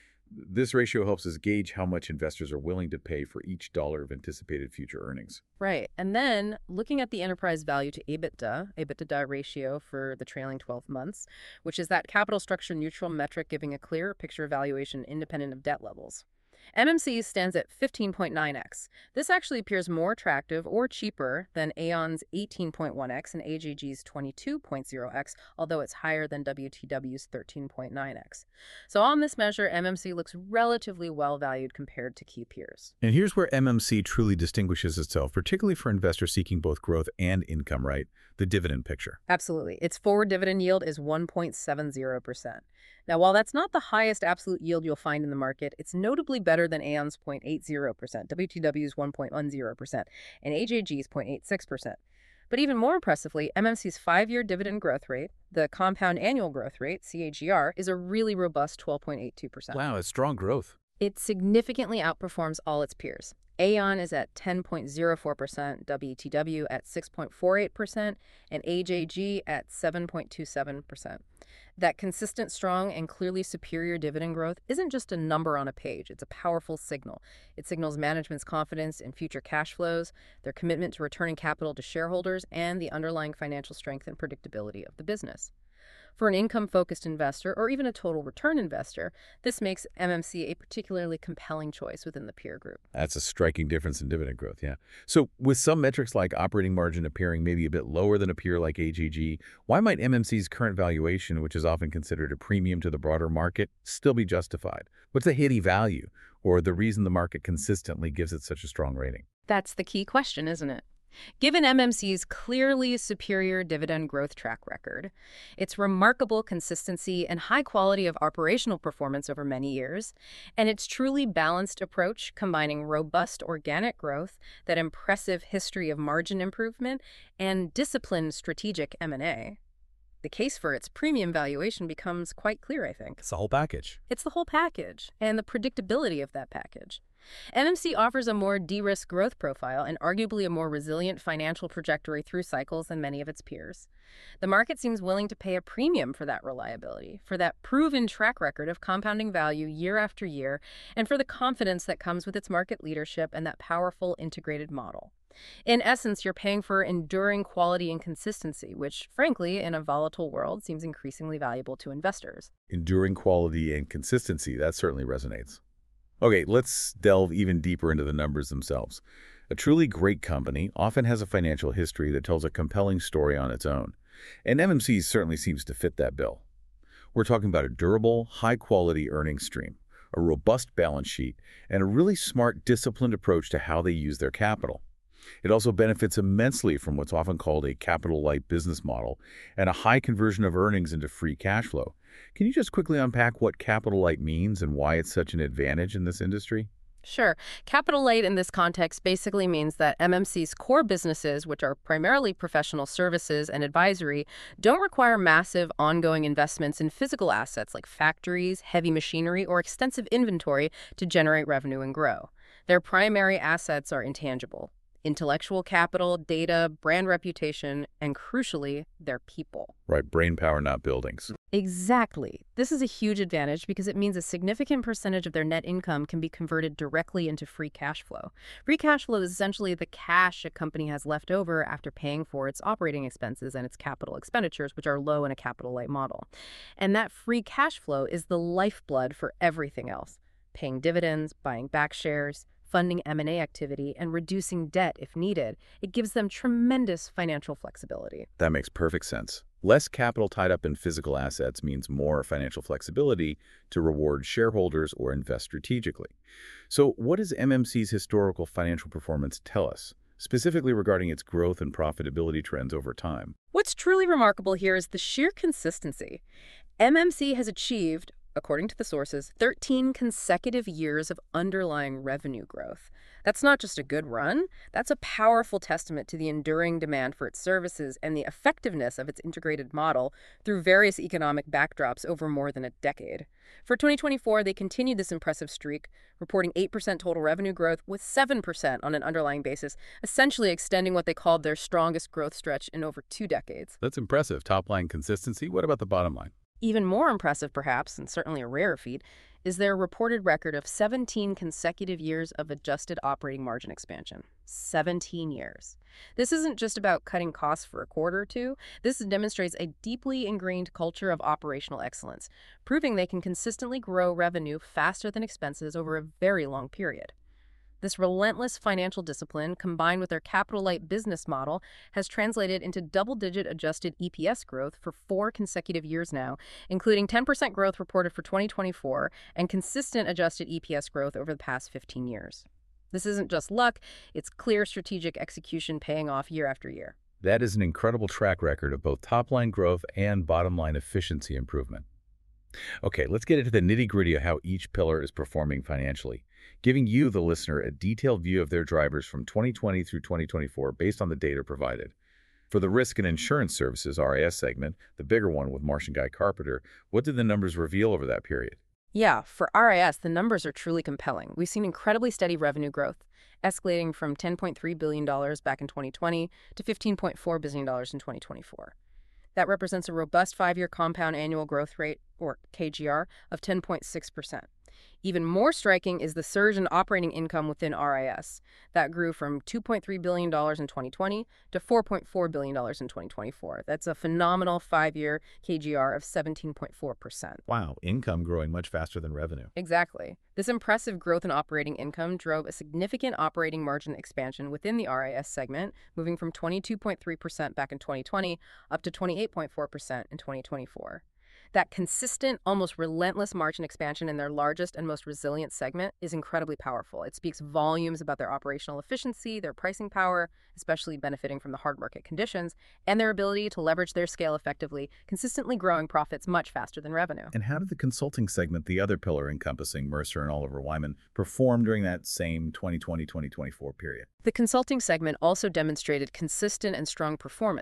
This ratio helps us gauge how much investors are willing to pay for each dollar of anticipated future earnings. Right. And then looking at the enterprise value to EBITDA, EBITDA ratio for the trailing twelve months, which is that capital structure neutral metric giving a clearer picture of valuation independent of debt levels. M M C stands at fifteen point nine x. This actually appears more attractive or cheaper than Aon's eighteen point one x and A J G's twenty-two point zero x, although it's higher than W T W's thirteen point nine x. So on this measure, M M C looks relatively well valued compared to key peers. And here's where M M C truly distinguishes itself, particularly for investors seeking both growth and income, right? The dividend picture. Absolutely. Its forward dividend yield is one point seven zero percent. Now, while that's not the highest absolute yield you'll find in the market, it's notably better than Aon's zero point eight zero percent, W T W's one point one zero percent, and A J G's zero point eight six percent. But even more impressively, M M C's five-year dividend growth rate, the compound annual growth rate, C A G R, is a really robust twelve point eight two percent. Wow, it's strong growth. It significantly outperforms all its peers. Aon is at ten point zero four percent, W T W at six point four eight percent, and A J G at seven point two seven percent. That consistent, strong, and clearly superior dividend growth isn't just a number on a page. It's a powerful signal. It signals management's confidence in future cash flows, their commitment to returning capital to shareholders, and the underlying financial strength and predictability of the business. For an income-focused investor, or even a total return investor, this makes M M C a particularly compelling choice within the peer group. That's a striking difference in dividend growth, yeah. So with some metrics like operating margin appearing maybe a bit lower than a peer like A J G, why might M M C's current valuation, which is often considered a premium to the broader market, still be justified? What's the hidden value, or the reason the market consistently gives it such a strong rating? That's the key question, isn't it? Given M M C's clearly superior dividend growth track record, its remarkable consistency and high quality of operational performance over many years, and its truly balanced approach combining robust organic growth, that impressive history of margin improvement, and disciplined strategic M and A, The case for its premium valuation becomes quite clear, I think. It's the whole package. It's the whole package and the predictability of that package. M M C offers a more de-risked growth profile and arguably a more resilient financial trajectory through cycles than many of its peers. The market seems willing to pay a premium for that reliability, for that proven track record of compounding value year after year, and for the confidence that comes with its market leadership and that powerful integrated model. In essence, you're paying for enduring quality and consistency, which, frankly, in a volatile world, seems increasingly valuable to investors. Enduring quality and consistency, that certainly resonates. Okay, let's delve even deeper into the numbers themselves. A truly great company often has a financial history that tells a compelling story on its own, and M M C certainly seems to fit that bill. We're talking about a durable, high-quality earnings stream, a robust balance sheet, and a really smart, disciplined approach to how they use their capital. It also benefits immensely from what's often called a capital-light business model and a high conversion of earnings into free cash flow. Can you just quickly unpack what capital-light means and why it's such an advantage in this industry? Sure. Capital light in this context basically means that M M C's core businesses, which are primarily professional services and advisory, don't require massive ongoing investments in physical assets like factories, heavy machinery, or extensive inventory to generate revenue and grow. Their primary assets are intangible: intellectual capital, data, brand reputation, and crucially, their people. Right, brain power, not buildings. Exactly. This is a huge advantage because it means a significant percentage of their net income can be converted directly into free cash flow. Free cash flow is essentially the cash a company has left over after paying for its operating expenses and its capital expenditures, which are low in a capital-light model. And that free cash flow is the lifeblood for everything else: paying dividends, buying back shares, funding M and A activity, and reducing debt if needed. It gives them tremendous financial flexibility. That makes perfect sense. Less capital tied up in physical assets means more financial flexibility to reward shareholders or invest strategically. So what does M M C's historical financial performance tell us, specifically regarding its growth and profitability trends over time? What's truly remarkable here is the sheer consistency. M M C has achieved, according to the sources, thirteen consecutive years of underlying revenue growth. That's not just a good run, that's a powerful testament to the enduring demand for its services and the effectiveness of its integrated model through various economic backdrops over more than a decade. For twenty twenty-four, they continued this impressive streak, reporting eight percent total revenue growth with seven percent on an underlying basis, essentially extending what they called their strongest growth stretch in over two decades. That's impressive. Top-line consistency. What about the bottom line? Even more impressive, perhaps, and certainly a rare feat, is their reported record of seventeen consecutive years of adjusted operating margin expansion. seventeen years. This isn't just about cutting costs for a quarter or two. This demonstrates a deeply ingrained culture of operational excellence, proving they can consistently grow revenue faster than expenses over a very long period. This relentless financial discipline, combined with their capital-light business model, has translated into double-digit adjusted E P S growth for four consecutive years now, including ten percent growth reported for twenty twenty-four and consistent adjusted E P S growth over the past fifteen years. This isn't just luck, it's clear strategic execution paying off year after year. That is an incredible track record of both top-line growth and bottom-line efficiency improvement. Okay, let's get into the nitty-gritty of how each pillar is performing financially, giving you, the listener, a detailed view of their drivers from twenty twenty through twenty twenty-four based on the data provided. For the Risk and Insurance Services R I S segment, the bigger one with Marsh and Guy Carpenter, what did the numbers reveal over that period? Yeah, for R I S, the numbers are truly compelling. We've seen incredibly steady revenue growth, escalating from ten point three billion dollars back in twenty twenty to fifteen point four billion dollars in twenty twenty-four. That represents a robust five-year compound annual growth rate, or K G R, of ten point six percent. Even more striking is the surge in operating income within R I S. That grew from two point three billion dollars in twenty twenty to four point four billion dollars in twenty twenty-four. That's a phenomenal five-year K G R of seventeen point four percent. Wow, income growing much faster than revenue. Exactly. This impressive growth in operating income drove a significant operating margin expansion within the R I S segment, moving from twenty-two point three percent back in twenty twenty up to twenty-eight point four percent in twenty twenty-four. That consistent, almost relentless margin expansion in their largest and most resilient segment is incredibly powerful. It speaks volumes about their operational efficiency, their pricing power, especially benefiting from the hard market conditions, and their ability to leverage their scale effectively, consistently growing profits much faster than revenue. And how did the consulting segment, the other pillar encompassing Mercer and Oliver Wyman, perform during that same twenty twenty to twenty twenty-four period? The consulting segment also demonstrated consistent and strong performance.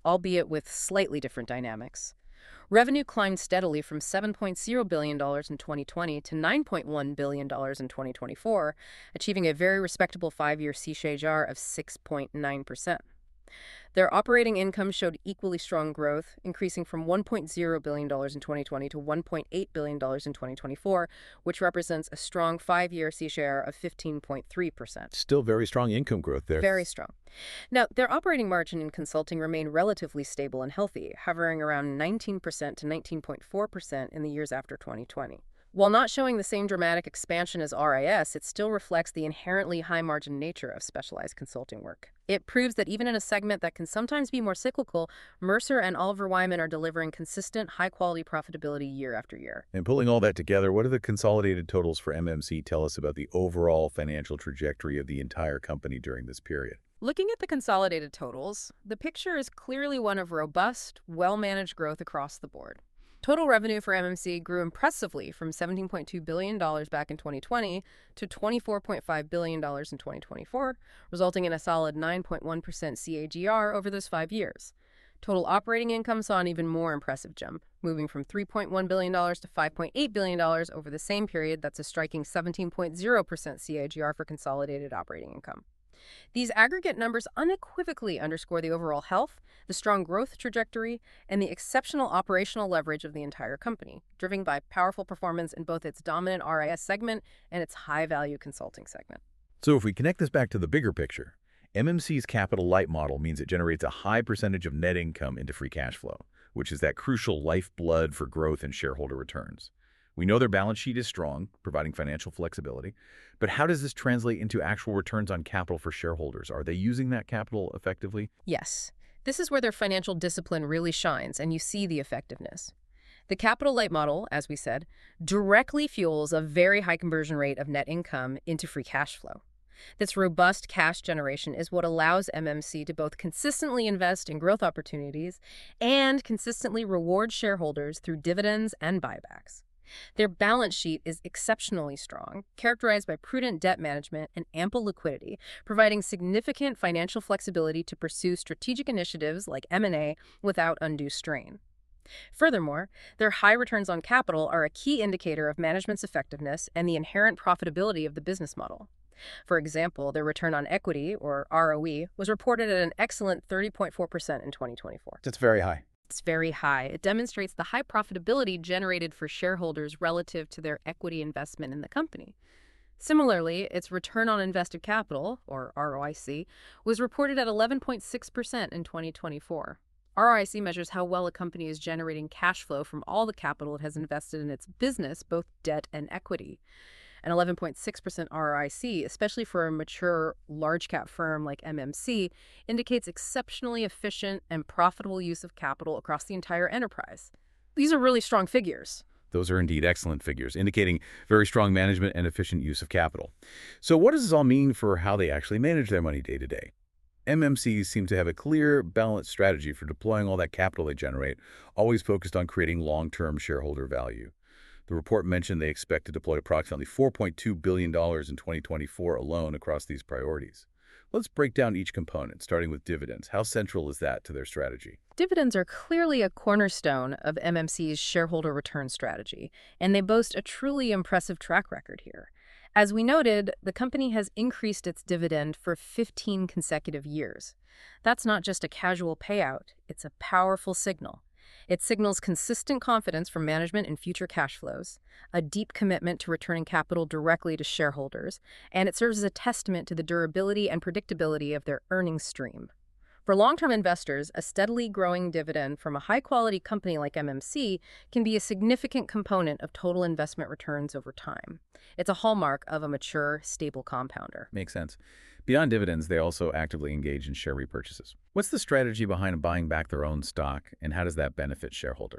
albeit with slightly different dynamics. Revenue climbed steadily from seven point zero billion dollars in twenty twenty to nine point one billion dollars in twenty twenty-four, achieving a very respectable five-year C A G R of six point nine percent. Their operating income showed equally strong growth, increasing from one point zero billion dollars in twenty twenty to one point eight billion dollars in twenty twenty-four, which represents a strong five-year C A G R of fifteen point three percent. Still very strong income growth there. Very strong. Now, their operating margin in consulting remained relatively stable and healthy, hovering around nineteen percent to nineteen point four percent in the years after twenty twenty. While not showing the same dramatic expansion as R I S, it still reflects the inherently high-margin nature of specialized consulting work. It proves that even in a segment that can sometimes be more cyclical, Mercer and Oliver Wyman are delivering consistent, high-quality profitability year after year. And pulling all that together, what do the consolidated totals for M M C tell us about the overall financial trajectory of the entire company during this period? Looking at the consolidated totals, the picture is clearly one of robust, well-managed growth across the board. Total revenue for M M C grew impressively from seventeen point two billion dollars back in twenty twenty to twenty-four point five billion dollars in twenty twenty-four, resulting in a solid nine point one percent C A G R over those five years. Total operating income saw an even more impressive jump, moving from three point one billion dollars to five point eight billion dollars over the same period. That's a striking seventeen point zero percent C A G R for consolidated operating income. These aggregate numbers unequivocally underscore the overall health, the strong growth trajectory, and the exceptional operational leverage of the entire company, driven by powerful performance in both its dominant R I S segment and its high-value consulting segment. So if we connect this back to the bigger picture, M M C's capital light model means it generates a high percentage of net income into free cash flow, which is that crucial lifeblood for growth and shareholder returns. We know their balance sheet is strong, providing financial flexibility. But how does this translate into actual returns on capital for shareholders? Are they using that capital effectively? Yes. This is where their financial discipline really shines, and you see the effectiveness. The capital-light model, as we said, directly fuels a very high conversion rate of net income into free cash flow. This robust cash generation is what allows M M C to both consistently invest in growth opportunities and consistently reward shareholders through dividends and buybacks. Their balance sheet is exceptionally strong, characterized by prudent debt management and ample liquidity, providing significant financial flexibility to pursue strategic initiatives like M and A without undue strain. Furthermore, their high returns on capital are a key indicator of management's effectiveness and the inherent profitability of the business model. For example, their return on equity, or R O E, was reported at an excellent thirty point four percent in twenty twenty-four. That's very high. It's very high. It demonstrates the high profitability generated for shareholders relative to their equity investment in the company. Similarly, its return on invested capital, or R O I C, was reported at eleven point six percent in twenty twenty-four. R O I C measures how well a company is generating cash flow from all the capital it has invested in its business, both debt and equity. An eleven point six percent R O I C, especially for a mature, large-cap firm like M M C, indicates exceptionally efficient and profitable use of capital across the entire enterprise. These are really strong figures. Those are indeed excellent figures, indicating very strong management and efficient use of capital. So what does this all mean for how they actually manage their money day to day? M M Cs seem to have a clear, balanced strategy for deploying all that capital they generate, always focused on creating long-term shareholder value. The report mentioned they expect to deploy approximately four point two billion dollars in twenty twenty-four alone across these priorities. Let's break down each component, starting with dividends. How central is that to their strategy? Dividends are clearly a cornerstone of M M C's shareholder return strategy, and they boast a truly impressive track record here. As we noted, the company has increased its dividend for fifteen consecutive years. That's not just a casual payout, it's a powerful signal. It signals consistent confidence from management in future cash flows, a deep commitment to returning capital directly to shareholders, and it serves as a testament to the durability and predictability of their earnings stream. For long-term investors, a steadily growing dividend from a high-quality company like M M C can be a significant component of total investment returns over time. It's a hallmark of a mature, stable compounder. Makes sense. Beyond dividends, they also actively engage in share repurchases. What's the strategy behind buying back their own stock, and how does that benefit shareholders?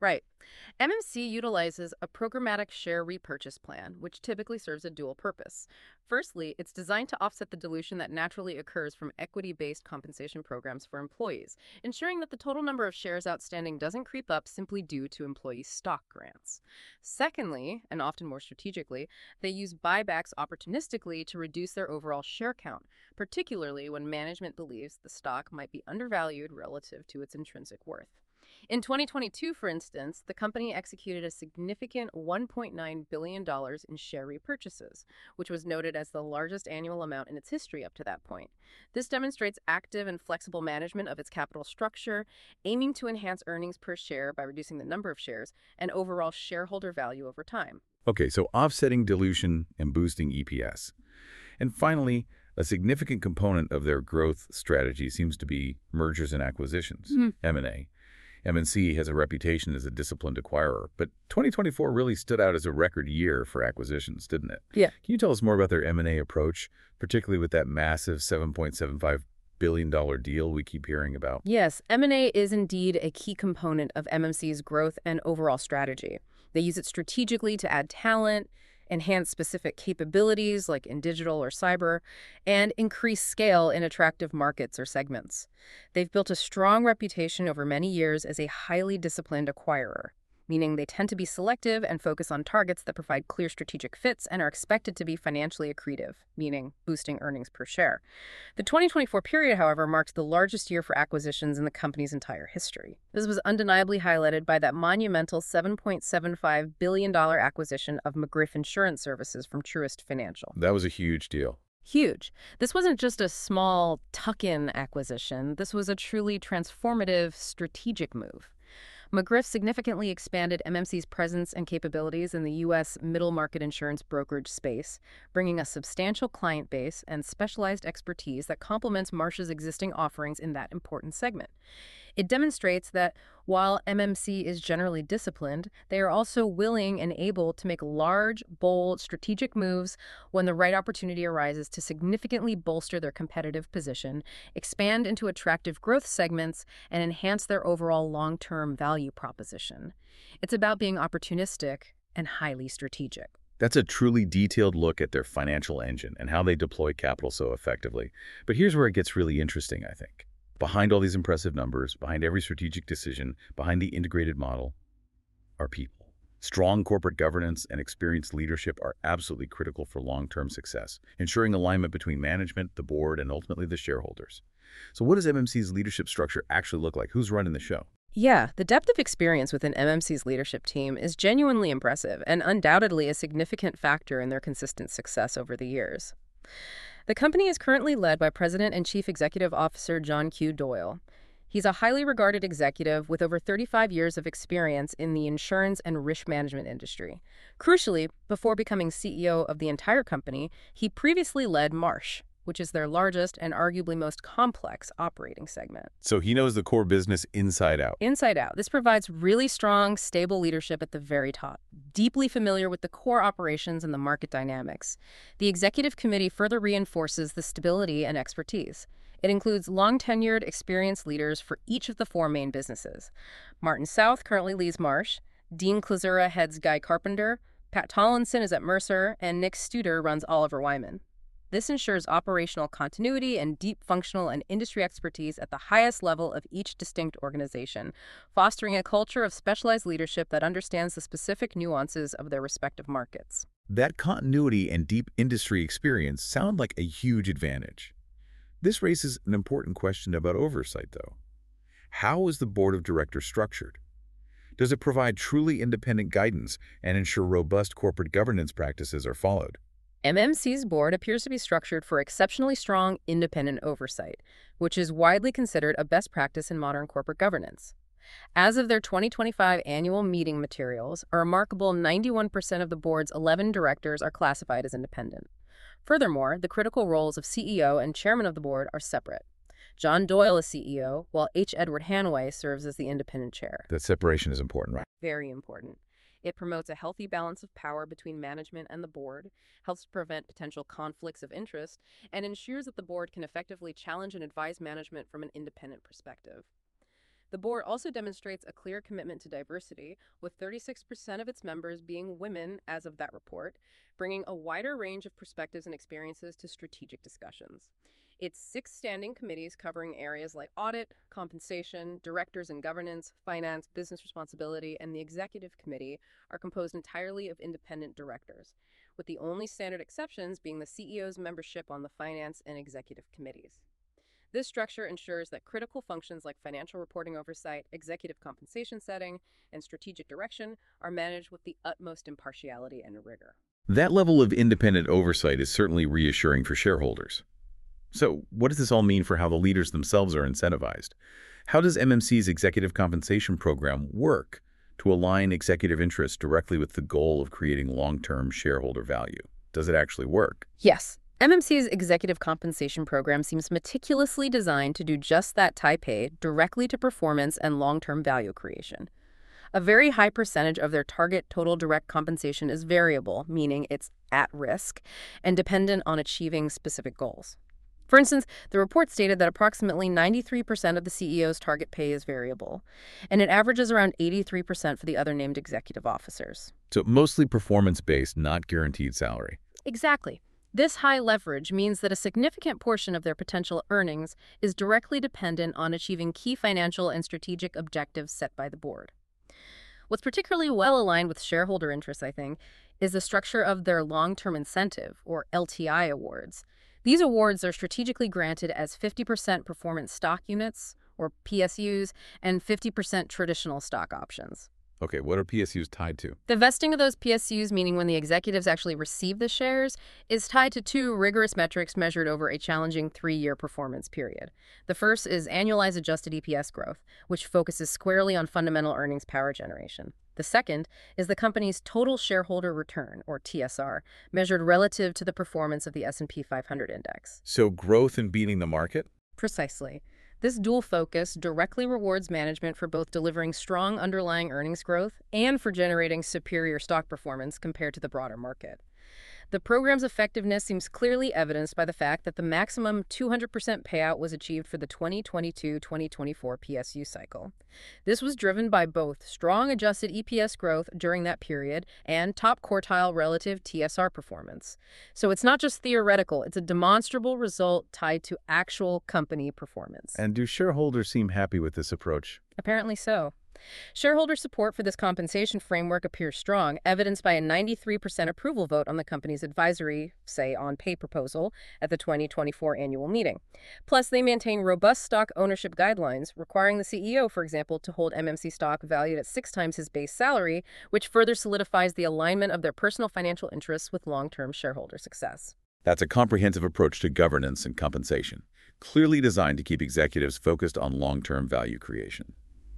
Right. M M C utilizes a programmatic share repurchase plan, which typically serves a dual purpose. Firstly, it's designed to offset the dilution that naturally occurs from equity-based compensation programs for employees, ensuring that the total number of shares outstanding doesn't creep up simply due to employee stock grants. Secondly, and often more strategically, they use buybacks opportunistically to reduce their overall share count, particularly when management believes the stock might be undervalued relative to its intrinsic worth. In twenty twenty-two, for instance, the company executed a significant one point nine billion dollars in share repurchases, which was noted as the largest annual amount in its history up to that point. This demonstrates active and flexible management of its capital structure, aiming to enhance earnings per share by reducing the number of shares and overall shareholder value over time. Okay, so offsetting dilution and boosting E P S. And finally, a significant component of their growth strategy seems to be mergers and acquisitions, Mhm. M and A. M and C has a reputation as a disciplined acquirer, but twenty twenty-four really stood out as a record year for acquisitions, didn't it? Yeah. Can you tell us more about their M and A approach, particularly with that massive seven point seven five billion dollars deal we keep hearing about? Yes, M and A is indeed a key component of M M C's growth and overall strategy. They use it strategically to add talent, enhance specific capabilities like in digital or cyber, and increase scale in attractive markets or segments. They've built a strong reputation over many years as a highly disciplined acquirer, meaning they tend to be selective and focus on targets that provide clear strategic fits and are expected to be financially accretive, meaning boosting earnings per share. The twenty twenty-four period, however, marked the largest year for acquisitions in the company's entire history. This was undeniably highlighted by that monumental seven point seven five billion dollars acquisition of McGriff Insurance Services from Truist Financial. That was a huge deal. Huge. This wasn't just a small tuck-in acquisition. This was a truly transformative strategic move. McGriff significantly expanded M M C's presence and capabilities in the U S middle market insurance brokerage space, bringing a substantial client base and specialized expertise that complements Marsh's existing offerings in that important segment. It demonstrates that while M M C is generally disciplined, they are also willing and able to make large, bold, strategic moves when the right opportunity arises to significantly bolster their competitive position, expand into attractive growth segments, and enhance their overall long-term value proposition. It's about being opportunistic and highly strategic. That's a truly detailed look at their financial engine and how they deploy capital so effectively. But here's where it gets really interesting, I think. Behind all these impressive numbers, behind every strategic decision, behind the integrated model, are people. Strong corporate governance and experienced leadership are absolutely critical for long-term success, ensuring alignment between management, the board, and ultimately the shareholders. So what does M M C's leadership structure actually look like? Who's running the show? Yeah, the depth of experience within M M C's leadership team is genuinely impressive and undoubtedly a significant factor in their consistent success over the years. The company is currently led by President and Chief Executive Officer John Q. Doyle. He's a highly regarded executive with over thirty-five years of experience in the insurance and risk management industry. Crucially, before becoming C E O of the entire company, he previously led Marsh, which is their largest and arguably most complex operating segment. So he knows the core business inside out. Inside out, this provides really strong, stable leadership at the very top, deeply familiar with the core operations and the market dynamics. The executive committee further reinforces the stability and expertise. It includes long-tenured, experienced leaders for each of the four main businesses. Martin South currently leads Marsh, Dean Klazura heads Guy Carpenter, Pat Tollinson is at Mercer, and Nick Studer runs Oliver Wyman. This ensures operational continuity and deep functional and industry expertise at the highest level of each distinct organization, fostering a culture of specialized leadership that understands the specific nuances of their respective markets. That continuity and deep industry experience sound like a huge advantage. This raises an important question about oversight, though. How is the board of directors structured? Does it provide truly independent guidance and ensure robust corporate governance practices are followed? M M C's board appears to be structured for exceptionally strong independent oversight, which is widely considered a best practice in modern corporate governance. As of their twenty twenty-five annual meeting materials, a remarkable ninety-one percent of the board's eleven directors are classified as independent. Furthermore, the critical roles of C E O and chairman of the board are separate. John Doyle is C E O, while H. Edward Hanway serves as the independent chair. That separation is important, right? Very important. It promotes a healthy balance of power between management and the board, helps prevent potential conflicts of interest, and ensures that the board can effectively challenge and advise management from an independent perspective. The board also demonstrates a clear commitment to diversity, with thirty-six percent of its members being women as of that report, bringing a wider range of perspectives and experiences to strategic discussions. Its six standing committees covering areas like audit, compensation, directors and governance, finance, business responsibility, and the executive committee are composed entirely of independent directors, with the only standard exceptions being the C E O's membership on the finance and executive committees. This structure ensures that critical functions like financial reporting oversight, executive compensation setting, and strategic direction are managed with the utmost impartiality and rigor. That level of independent oversight is certainly reassuring for shareholders. So, what does this all mean for how the leaders themselves are incentivized? How does M M C's executive compensation program work to align executive interests directly with the goal of creating long-term shareholder value? Does it actually work? Yes. M M C's executive compensation program seems meticulously designed to do just that, tie pay directly to performance and long-term value creation. A very high percentage of their target total direct compensation is variable, meaning it's at risk and dependent on achieving specific goals. For instance, the report stated that approximately ninety-three percent of the C E O's target pay is variable, and it averages around eighty-three percent for the other named executive officers. So mostly performance-based, not guaranteed salary. Exactly. This high leverage means that a significant portion of their potential earnings is directly dependent on achieving key financial and strategic objectives set by the board. What's particularly well aligned with shareholder interests, I think, is the structure of their long-term incentive, or L T I awards. These awards are strategically granted as fifty percent performance stock units, or P S Us, and fifty percent traditional stock options. Okay, what are P S Us tied to? The vesting of those P S Us, meaning when the executives actually receive the shares, is tied to two rigorous metrics measured over a challenging three-year performance period. The first is annualized adjusted E P S growth, which focuses squarely on fundamental earnings power generation. The second is the company's total shareholder return, or T S R, measured relative to the performance of the S and P five hundred index. So growth and beating the market? Precisely. This dual focus directly rewards management for both delivering strong underlying earnings growth and for generating superior stock performance compared to the broader market. The program's effectiveness seems clearly evidenced by the fact that the maximum two hundred percent payout was achieved for the twenty twenty-two twenty twenty-four P S U cycle. This was driven by both strong adjusted E P S growth during that period and top quartile relative T S R performance. So it's not just theoretical, it's a demonstrable result tied to actual company performance. And do shareholders seem happy with this approach? Apparently so. Shareholder support for this compensation framework appears strong, evidenced by a ninety-three percent approval vote on the company's advisory, say, on pay proposal at the twenty twenty-four annual meeting. Plus, they maintain robust stock ownership guidelines, requiring the C E O, for example, to hold M M C stock valued at six times his base salary, which further solidifies the alignment of their personal financial interests with long-term shareholder success. That's a comprehensive approach to governance and compensation, clearly designed to keep executives focused on long-term value creation.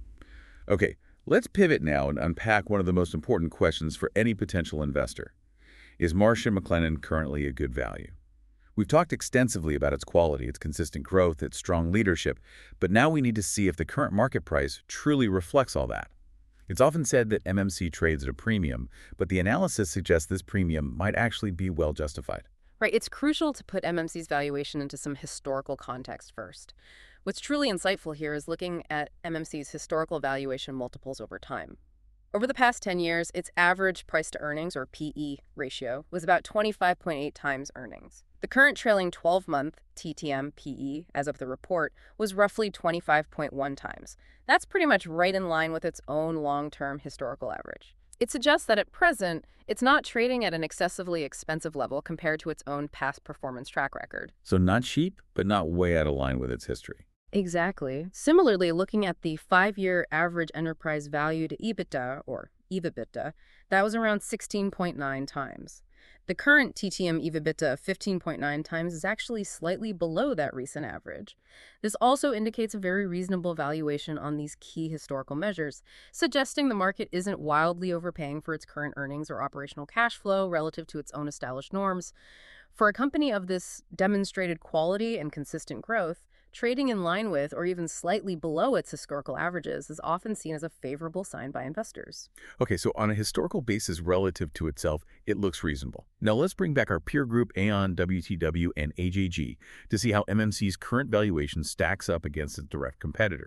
Okay, let's pivot now and unpack one of the most important questions for any potential investor. Is Marsh and McLennan currently a good value? We've talked extensively about its quality, its consistent growth, its strong leadership, but now we need to see if the current market price truly reflects all that. It's often said that M M C trades at a premium, but the analysis suggests this premium might actually be well justified. Right, it's crucial to put M M C's valuation into some historical context first. What's truly insightful here is looking at M M C's historical valuation multiples over time. Over the past ten years, its average price-to-earnings, or P E, ratio was about twenty-five point eight times earnings. The current trailing twelve-month T T M P E, as of the report, was roughly twenty-five point one times. That's pretty much right in line with its own long-term historical average. It suggests that at present, it's not trading at an excessively expensive level compared to its own past performance track record. So not cheap, but not way out of line with its history. Exactly. Similarly, looking at the five-year average enterprise value to EBITDA, or E V EBITDA, that was around sixteen point nine times. The current T T M E V EBITDA of fifteen point nine times is actually slightly below that recent average. This also indicates a very reasonable valuation on these key historical measures, suggesting the market isn't wildly overpaying for its current earnings or operational cash flow relative to its own established norms. For a company of this demonstrated quality and consistent growth, trading in line with or even slightly below its historical averages is often seen as a favorable sign by investors. Okay, so on a historical basis relative to itself, it looks reasonable. Now let's bring back our peer group Aon, W T W, and A J G to see how M M C's current valuation stacks up against its direct competitors.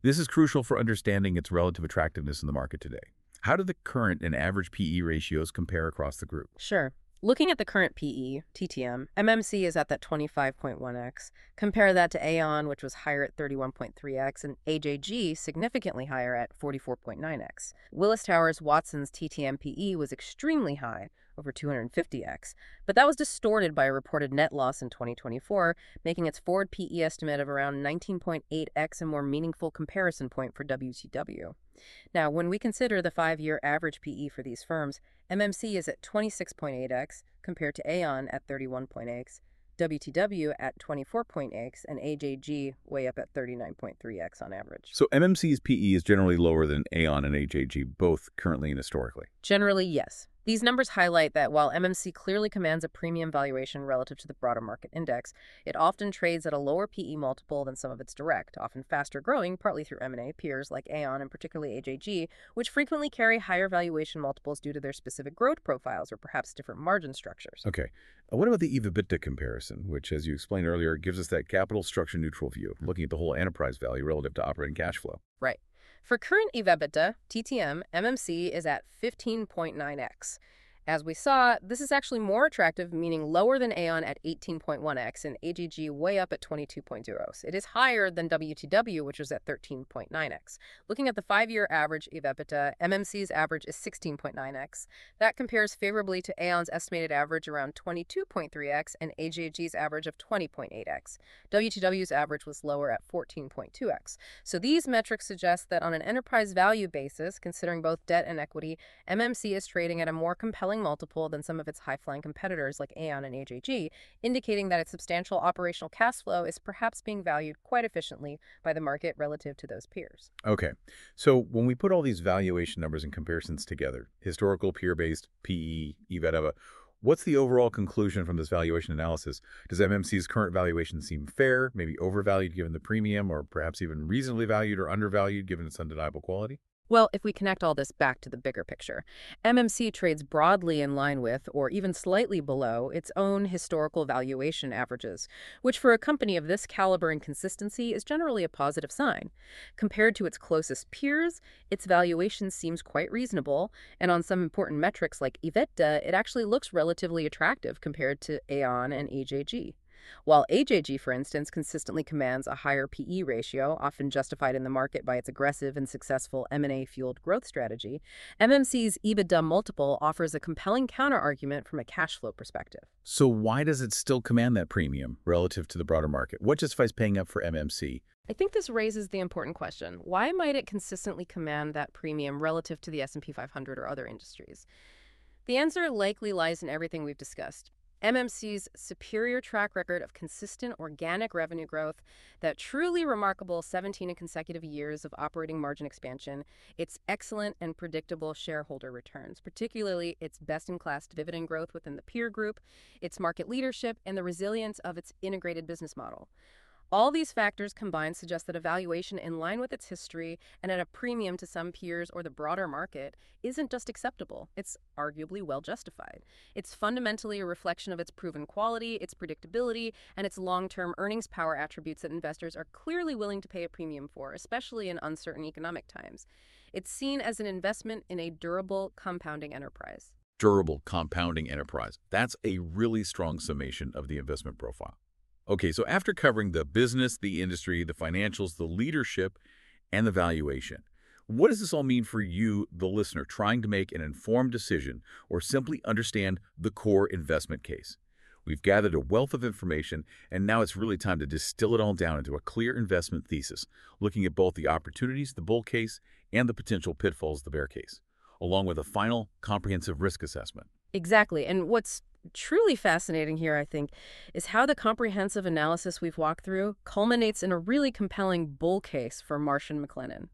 This is crucial for understanding its relative attractiveness in the market today. How do the current and average P E ratios compare across the group? Sure. Looking at the current P E, T T M, M M C is at that twenty-five point one x. Compare that to Aon, which was higher at thirty-one point three x, and A J G significantly higher at forty-four point nine x. Willis Towers Watson's T T M P E was extremely high, over two hundred fifty x, but that was distorted by a reported net loss in twenty twenty-four, making its forward P E estimate of around nineteen point eight x a more meaningful comparison point for W T W. Now, when we consider the five-year average P E for these firms, M M C is at twenty-six point eight x compared to Aon at thirty-one point eight x, W T W at twenty-four point eight x, and A J G way up at thirty-nine point three x on average. So M M C's P E is generally lower than Aon and A J G, both currently and historically. Generally, yes. These numbers highlight that while M M C clearly commands a premium valuation relative to the broader market index, it often trades at a lower P E multiple than some of its direct, often faster growing, partly through M and A peers like Aon and particularly A J G, which frequently carry higher valuation multiples due to their specific growth profiles or perhaps different margin structures. Okay. Uh, What about the E V/EBITDA comparison, which, as you explained earlier, gives us that capital structure neutral view, looking at the whole enterprise value relative to operating cash flow? Right. For current E V/EBITDA, T T M, M M C is at fifteen point nine x. As we saw, this is actually more attractive, meaning lower than Aon at eighteen point one x and A J G way up at twenty-two point zero. It is higher than W T W, which was at thirteen point nine x. Looking at the five-year average E V/EBITDA, M M C's average is sixteen point nine x. That compares favorably to Aon's estimated average around twenty-two point three x and A J G's average of twenty point eight x. W T W's average was lower at fourteen point two x. So these metrics suggest that on an enterprise value basis, considering both debt and equity, M M C is trading at a more compelling multiple than some of its high-flying competitors like Aon and A J G, indicating that its substantial operational cash flow is perhaps being valued quite efficiently by the market relative to those peers. Okay. So when we put all these valuation numbers and comparisons together, historical, peer-based, P E, E V/EBITDA, what's the overall conclusion from this valuation analysis? Does M M C's current valuation seem fair, maybe overvalued given the premium, or perhaps even reasonably valued or undervalued given its undeniable quality? Well, if we connect all this back to the bigger picture, M M C trades broadly in line with, or even slightly below, its own historical valuation averages, which for a company of this caliber and consistency is generally a positive sign. Compared to its closest peers, its valuation seems quite reasonable, and on some important metrics like EBITDA, it actually looks relatively attractive compared to Aon and A J G. While A J G, for instance, consistently commands a higher P E ratio, often justified in the market by its aggressive and successful M and A-fueled growth strategy, M M C's EBITDA multiple offers a compelling counterargument from a cash flow perspective. So why does it still command that premium relative to the broader market? What justifies paying up for M M C? I think this raises the important question. Why might it consistently command that premium relative to the S and P five hundred or other industries? The answer likely lies in everything we've discussed. M M C's superior track record of consistent organic revenue growth, that truly remarkable seventeen consecutive years of operating margin expansion, its excellent and predictable shareholder returns, particularly its best-in-class dividend growth within the peer group, its market leadership, and the resilience of its integrated business model. All these factors combined suggest that a valuation in line with its history and at a premium to some peers or the broader market isn't just acceptable, it's arguably well justified. It's fundamentally a reflection of its proven quality, its predictability, and its long-term earnings power attributes that investors are clearly willing to pay a premium for, especially in uncertain economic times. It's seen as an investment in a durable, compounding enterprise. Durable compounding enterprise. That's a really strong summation of the investment profile. Okay, so after covering the business, the industry, the financials, the leadership, and the valuation, what does this all mean for you, the listener, trying to make an informed decision or simply understand the core investment case? We've gathered a wealth of information, and now it's really time to distill it all down into a clear investment thesis, looking at both the opportunities, the bull case, and the potential pitfalls, the bear case, along with a final comprehensive risk assessment. Exactly. And what's truly fascinating here, I think, is how the comprehensive analysis we've walked through culminates in a really compelling bull case for Marsh and McLennan.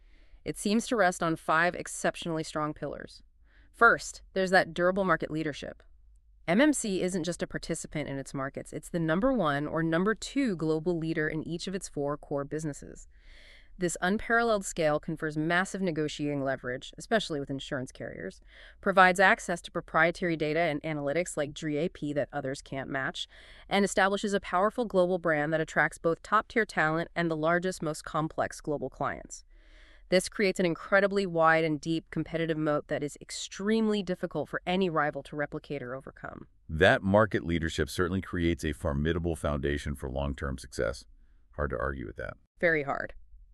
It seems to rest on five exceptionally strong pillars. First, there's that durable market leadership. M M C isn't just a participant in its markets, it's the number one or number two global leader in each of its four core businesses. This unparalleled scale confers massive negotiating leverage, especially with insurance carriers, provides access to proprietary data and analytics like G A P that others can't match, and establishes a powerful global brand that attracts both top-tier talent and the largest, most complex global clients. This creates an incredibly wide and deep competitive moat that is extremely difficult for any rival to replicate or overcome. That market leadership certainly creates a formidable foundation for long-term success. Hard to argue with that. Very hard.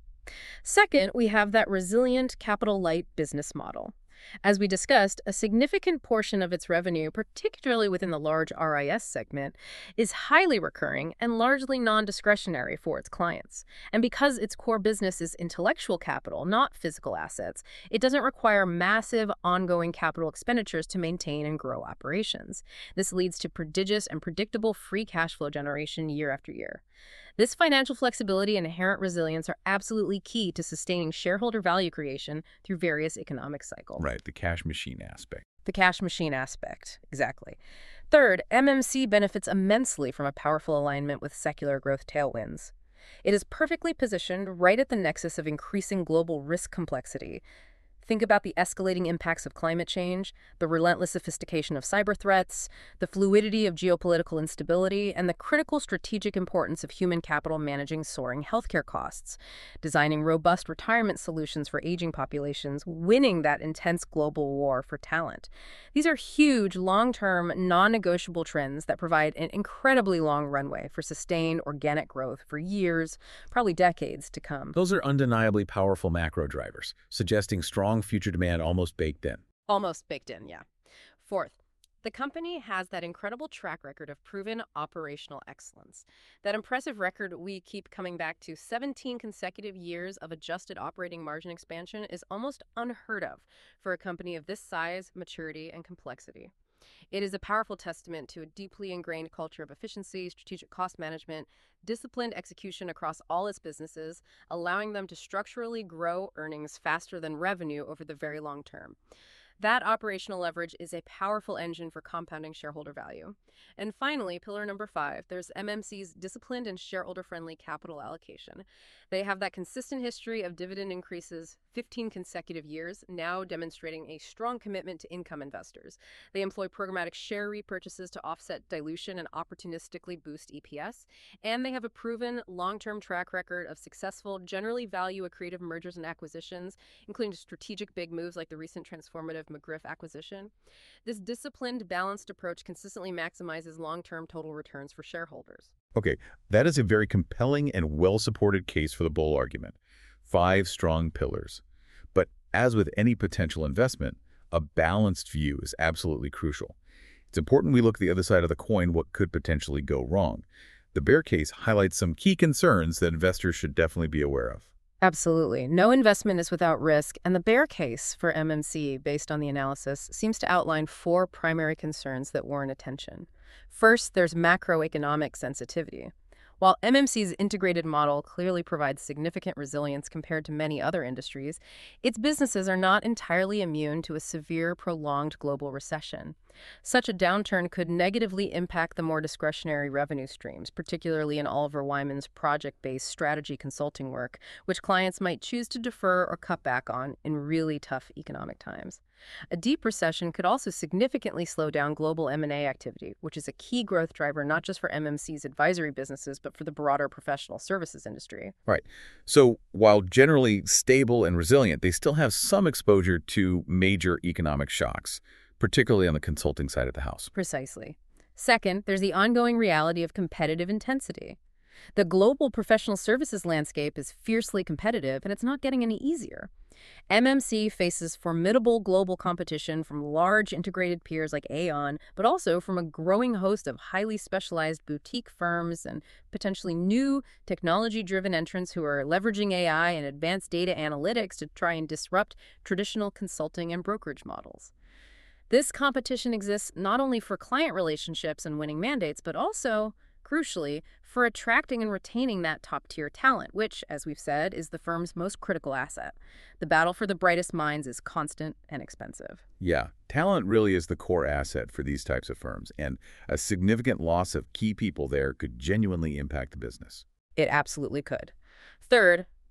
Second, we have that resilient capital-light business model. As we discussed, a significant portion of its revenue, particularly within the large R I S segment, is highly recurring and largely non-discretionary for its clients. And because its core business is intellectual capital, not physical assets, it doesn't require massive ongoing capital expenditures to maintain and grow operations. This leads to prodigious and predictable free cash flow generation year after year. This financial flexibility and inherent resilience are absolutely key to sustaining shareholder value creation through various economic cycles. Right, the cash machine aspect. The cash machine aspect, exactly. Third, M M C benefits immensely from a powerful alignment with secular growth tailwinds. It is perfectly positioned right at the nexus of increasing global risk complexity. Think about the escalating impacts of climate change, the relentless sophistication of cyber threats, the fluidity of geopolitical instability, and the critical strategic importance of human capital managing soaring healthcare costs, designing robust retirement solutions for aging populations, winning that intense global war for talent. These are huge, long-term, non-negotiable trends that provide an incredibly long runway for sustained organic growth for years, probably decades to come. Those are undeniably powerful macro drivers, suggesting strong future demand almost baked in. Almost baked in, yeah. Fourth, the company has that incredible track record of proven operational excellence. That impressive record we keep coming back to, seventeen consecutive years of adjusted operating margin expansion, is almost unheard of for a company of this size, maturity, and complexity. It is a powerful testament to a deeply ingrained culture of efficiency, strategic cost management, disciplined execution across all its businesses, allowing them to structurally grow earnings faster than revenue over the very long term. That operational leverage is a powerful engine for compounding shareholder value. And finally, pillar number five, there's M M C's disciplined and shareholder-friendly capital allocation. They have that consistent history of dividend increases, fifteen consecutive years, now demonstrating a strong commitment to income investors. They employ programmatic share repurchases to offset dilution and opportunistically boost E P S. And they have a proven long-term track record of successful, generally value-accretive mergers and acquisitions, including strategic big moves like the recent transformative McGriff acquisition. This disciplined, balanced approach consistently maximizes long-term total returns for shareholders. Okay, that is a very compelling and well-supported case for the bull argument. Five strong pillars. But as with any potential investment, a balanced view is absolutely crucial. It's important we look at the other side of the coin, what could potentially go wrong. The bear case highlights some key concerns that investors should definitely be aware of. Absolutely. No investment is without risk, and the bear case for M M C, based on the analysis, seems to outline four primary concerns that warrant attention. First, there's macroeconomic sensitivity. While M M C's integrated model clearly provides significant resilience compared to many other industries, its businesses are not entirely immune to a severe, prolonged global recession. Such a downturn could negatively impact the more discretionary revenue streams, particularly in Oliver Wyman's project-based strategy consulting work, which clients might choose to defer or cut back on in really tough economic times. A deep recession could also significantly slow down global M and A activity, which is a key growth driver not just for M M C's advisory businesses, but for the broader professional services industry. Right. So while generally stable and resilient, they still have some exposure to major economic shocks, particularly on the consulting side of the house. Precisely. Second, there's the ongoing reality of competitive intensity. The global professional services landscape is fiercely competitive, and it's not getting any easier. M M C faces formidable global competition from large integrated peers like Aon, but also from a growing host of highly specialized boutique firms and potentially new technology-driven entrants who are leveraging A I and advanced data analytics to try and disrupt traditional consulting and brokerage models. This competition exists not only for client relationships and winning mandates, but also, crucially, for attracting and retaining that top-tier talent, which, as we've said, is the firm's most critical asset. The battle for the brightest minds is constant and expensive. Yeah, talent really is the core asset for these types of firms, and a significant loss of key people there could genuinely impact the business. It absolutely could. Third,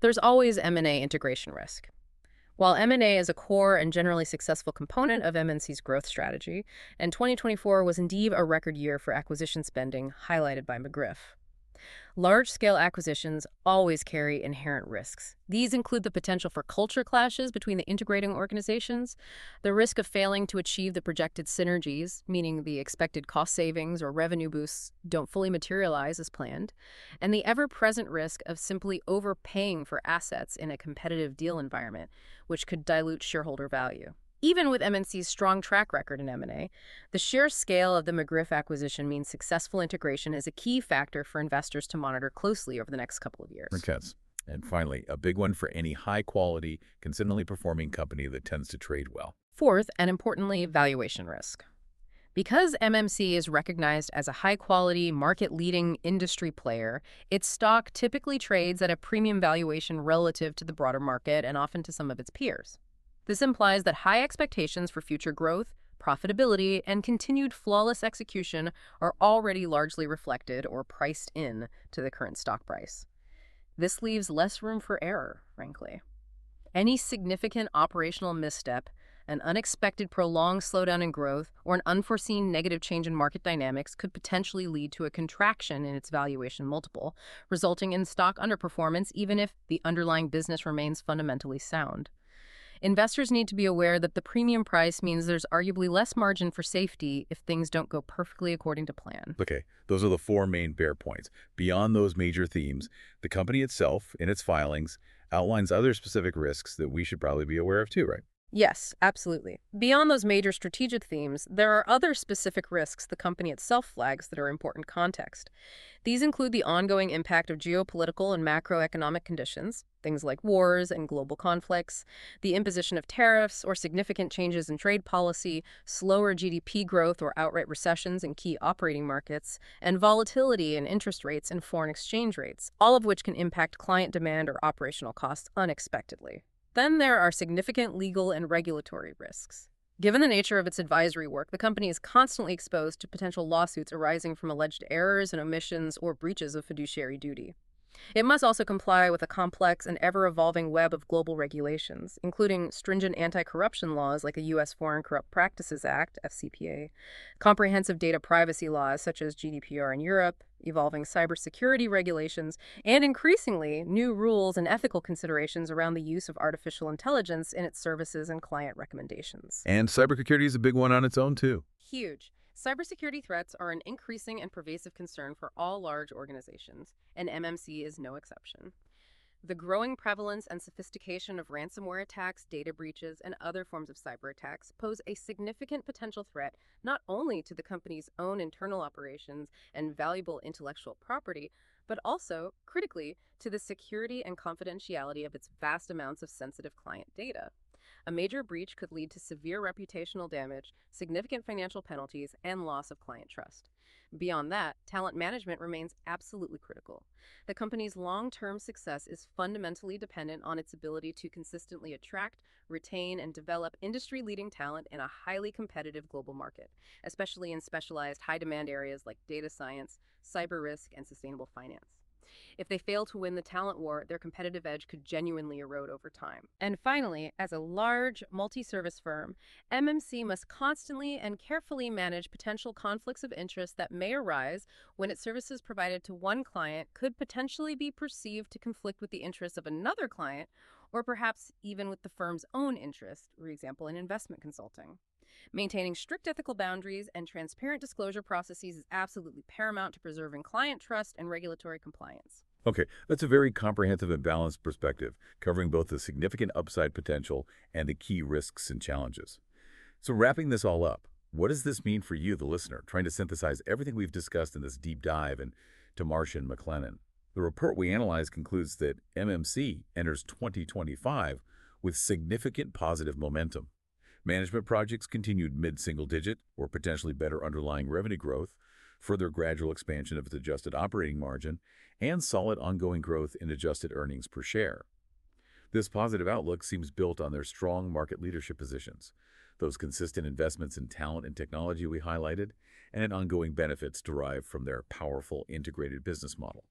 There's always M and A integration risk. While M and A is a core and generally successful component of M N C's growth strategy, and twenty twenty-four was indeed a record year for acquisition spending, highlighted by McGriff. Large-scale acquisitions always carry inherent risks. These include the potential for culture clashes between the integrating organizations, the risk of failing to achieve the projected synergies, meaning the expected cost savings or revenue boosts don't fully materialize as planned, and the ever-present risk of simply overpaying for assets in a competitive deal environment, which could dilute shareholder value. Even with M N C's strong track record in M and A, the sheer scale of the McGriff acquisition means successful integration is a key factor for investors to monitor closely over the next couple of years. Makes sense. And finally, a big one for any high-quality, consistently performing company that tends to trade well. Fourth, and importantly, valuation risk. Because M M C is recognized as a high-quality, market-leading industry player, its stock typically trades at a premium valuation relative to the broader market and often to some of its peers. This implies that high expectations for future growth, profitability, and continued flawless execution are already largely reflected or priced in to the current stock price. This leaves less room for error, frankly. Any significant operational misstep, an unexpected prolonged slowdown in growth, or an unforeseen negative change in market dynamics could potentially lead to a contraction in its valuation multiple, resulting in stock underperformance even if the underlying business remains fundamentally sound. Investors need to be aware that the premium price means there's arguably less margin for safety if things don't go perfectly according to plan. Okay, those are the four main bear points. Beyond those major themes, the company itself, in its filings, outlines other specific risks that we should probably be aware of too, right? Yes, absolutely. Beyond those major strategic themes, there are other specific risks the company itself flags that are important context. These include the ongoing impact of geopolitical and macroeconomic conditions, things like wars and global conflicts, the imposition of tariffs or significant changes in trade policy, slower G D P growth or outright recessions in key operating markets, and volatility in interest rates and foreign exchange rates, all of which can impact client demand or operational costs unexpectedly. Then there are significant legal and regulatory risks. Given the nature of its advisory work, the company is constantly exposed to potential lawsuits arising from alleged errors and omissions or breaches of fiduciary duty. It must also comply with a complex and ever-evolving web of global regulations, including stringent anti-corruption laws like the U S Foreign Corrupt Practices Act, F C P A, comprehensive data privacy laws such as G D P R in Europe, evolving cybersecurity regulations, and increasingly new rules and ethical considerations around the use of artificial intelligence in its services and client recommendations. And cybersecurity is a big one on its own too. Huge. Cybersecurity threats are an increasing and pervasive concern for all large organizations, and M M C is no exception. The growing prevalence and sophistication of ransomware attacks, data breaches, and other forms of cyber attacks pose a significant potential threat not only to the company's own internal operations and valuable intellectual property, but also, critically, to the security and confidentiality of its vast amounts of sensitive client data. A major breach could lead to severe reputational damage, significant financial penalties, and loss of client trust. Beyond that, talent management remains absolutely critical. The company's long-term success is fundamentally dependent on its ability to consistently attract, retain, and develop industry-leading talent in a highly competitive global market, especially in specialized high-demand areas like data science, cyber risk, and sustainable finance. If they fail to win the talent war, their competitive edge could genuinely erode over time. And finally, as a large, multi-service firm, M M C must constantly and carefully manage potential conflicts of interest that may arise when its services provided to one client could potentially be perceived to conflict with the interests of another client, or perhaps even with the firm's own interest, for example, in investment consulting. Maintaining strict ethical boundaries and transparent disclosure processes is absolutely paramount to preserving client trust and regulatory compliance. Okay, that's a very comprehensive and balanced perspective, covering both the significant upside potential and the key risks and challenges. So wrapping this all up, what does this mean for you, the listener, trying to synthesize everything we've discussed in this deep dive into Marsh and McLennan? The report we analyzed concludes that M M C enters twenty twenty-five with significant positive momentum. Management projects continued mid-single digit or potentially better underlying revenue growth, further gradual expansion of its adjusted operating margin, and solid ongoing growth in adjusted earnings per share. This positive outlook seems built on their strong market leadership positions, those consistent investments in talent and technology we highlighted, and ongoing benefits derived from their powerful integrated business model.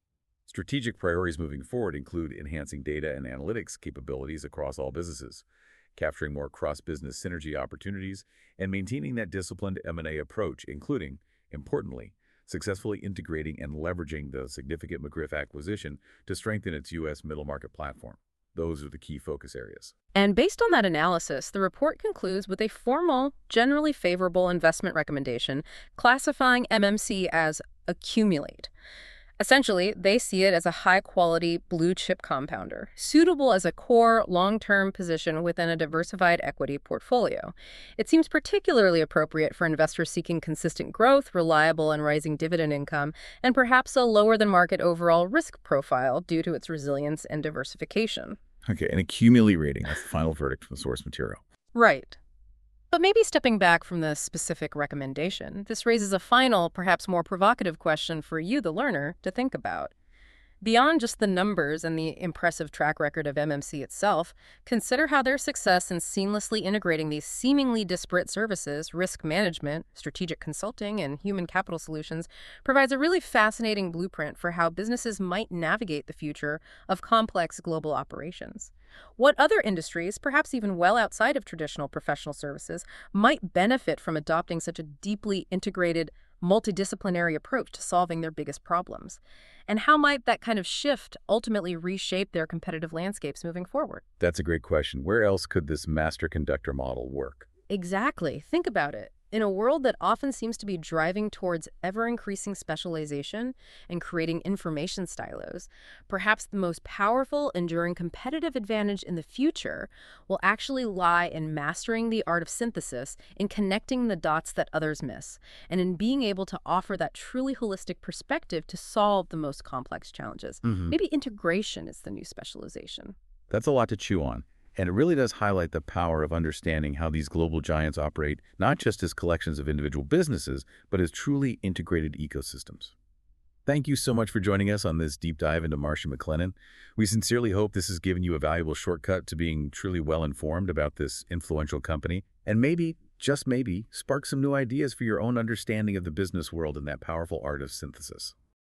Strategic priorities moving forward include enhancing data and analytics capabilities across all businesses, capturing more cross-business synergy opportunities, and maintaining that disciplined M and A approach, including, importantly, successfully integrating and leveraging the significant McGriff acquisition to strengthen its U S middle market platform. Those are the key focus areas. And based on that analysis, the report concludes with a formal, generally favorable investment recommendation classifying M M C as accumulate. Essentially, they see it as a high-quality blue-chip compounder, suitable as a core, long-term position within a diversified equity portfolio. It seems particularly appropriate for investors seeking consistent growth, reliable and rising dividend income, and perhaps a lower-than-market overall risk profile due to its resilience and diversification. Okay, an accumulate rating. That's the final verdict from the source material. Right. But maybe stepping back from the specific recommendation, this raises a final, perhaps more provocative question for you, the learner, to think about. Beyond just the numbers and the impressive track record of M M C itself, consider how their success in seamlessly integrating these seemingly disparate services, risk management, strategic consulting, and human capital solutions, provides a really fascinating blueprint for how businesses might navigate the future of complex global operations. What other industries, perhaps even well outside of traditional professional services, might benefit from adopting such a deeply integrated, multidisciplinary approach to solving their biggest problems? And how might that kind of shift ultimately reshape their competitive landscapes moving forward? That's a great question. Where else could this master conductor model work? Exactly. Think about it. In a world that often seems to be driving towards ever-increasing specialization and creating information silos, perhaps the most powerful, enduring competitive advantage in the future will actually lie in mastering the art of synthesis, in connecting the dots that others miss, and in being able to offer that truly holistic perspective to solve the most complex challenges. Mm-hmm. Maybe integration is the new specialization. That's a lot to chew on. And it really does highlight the power of understanding how these global giants operate, not just as collections of individual businesses, but as truly integrated ecosystems. Thank you so much for joining us on this deep dive into Marsh and McLennan. We sincerely hope this has given you a valuable shortcut to being truly well-informed about this influential company, and maybe, just maybe, spark some new ideas for your own understanding of the business world and that powerful art of synthesis.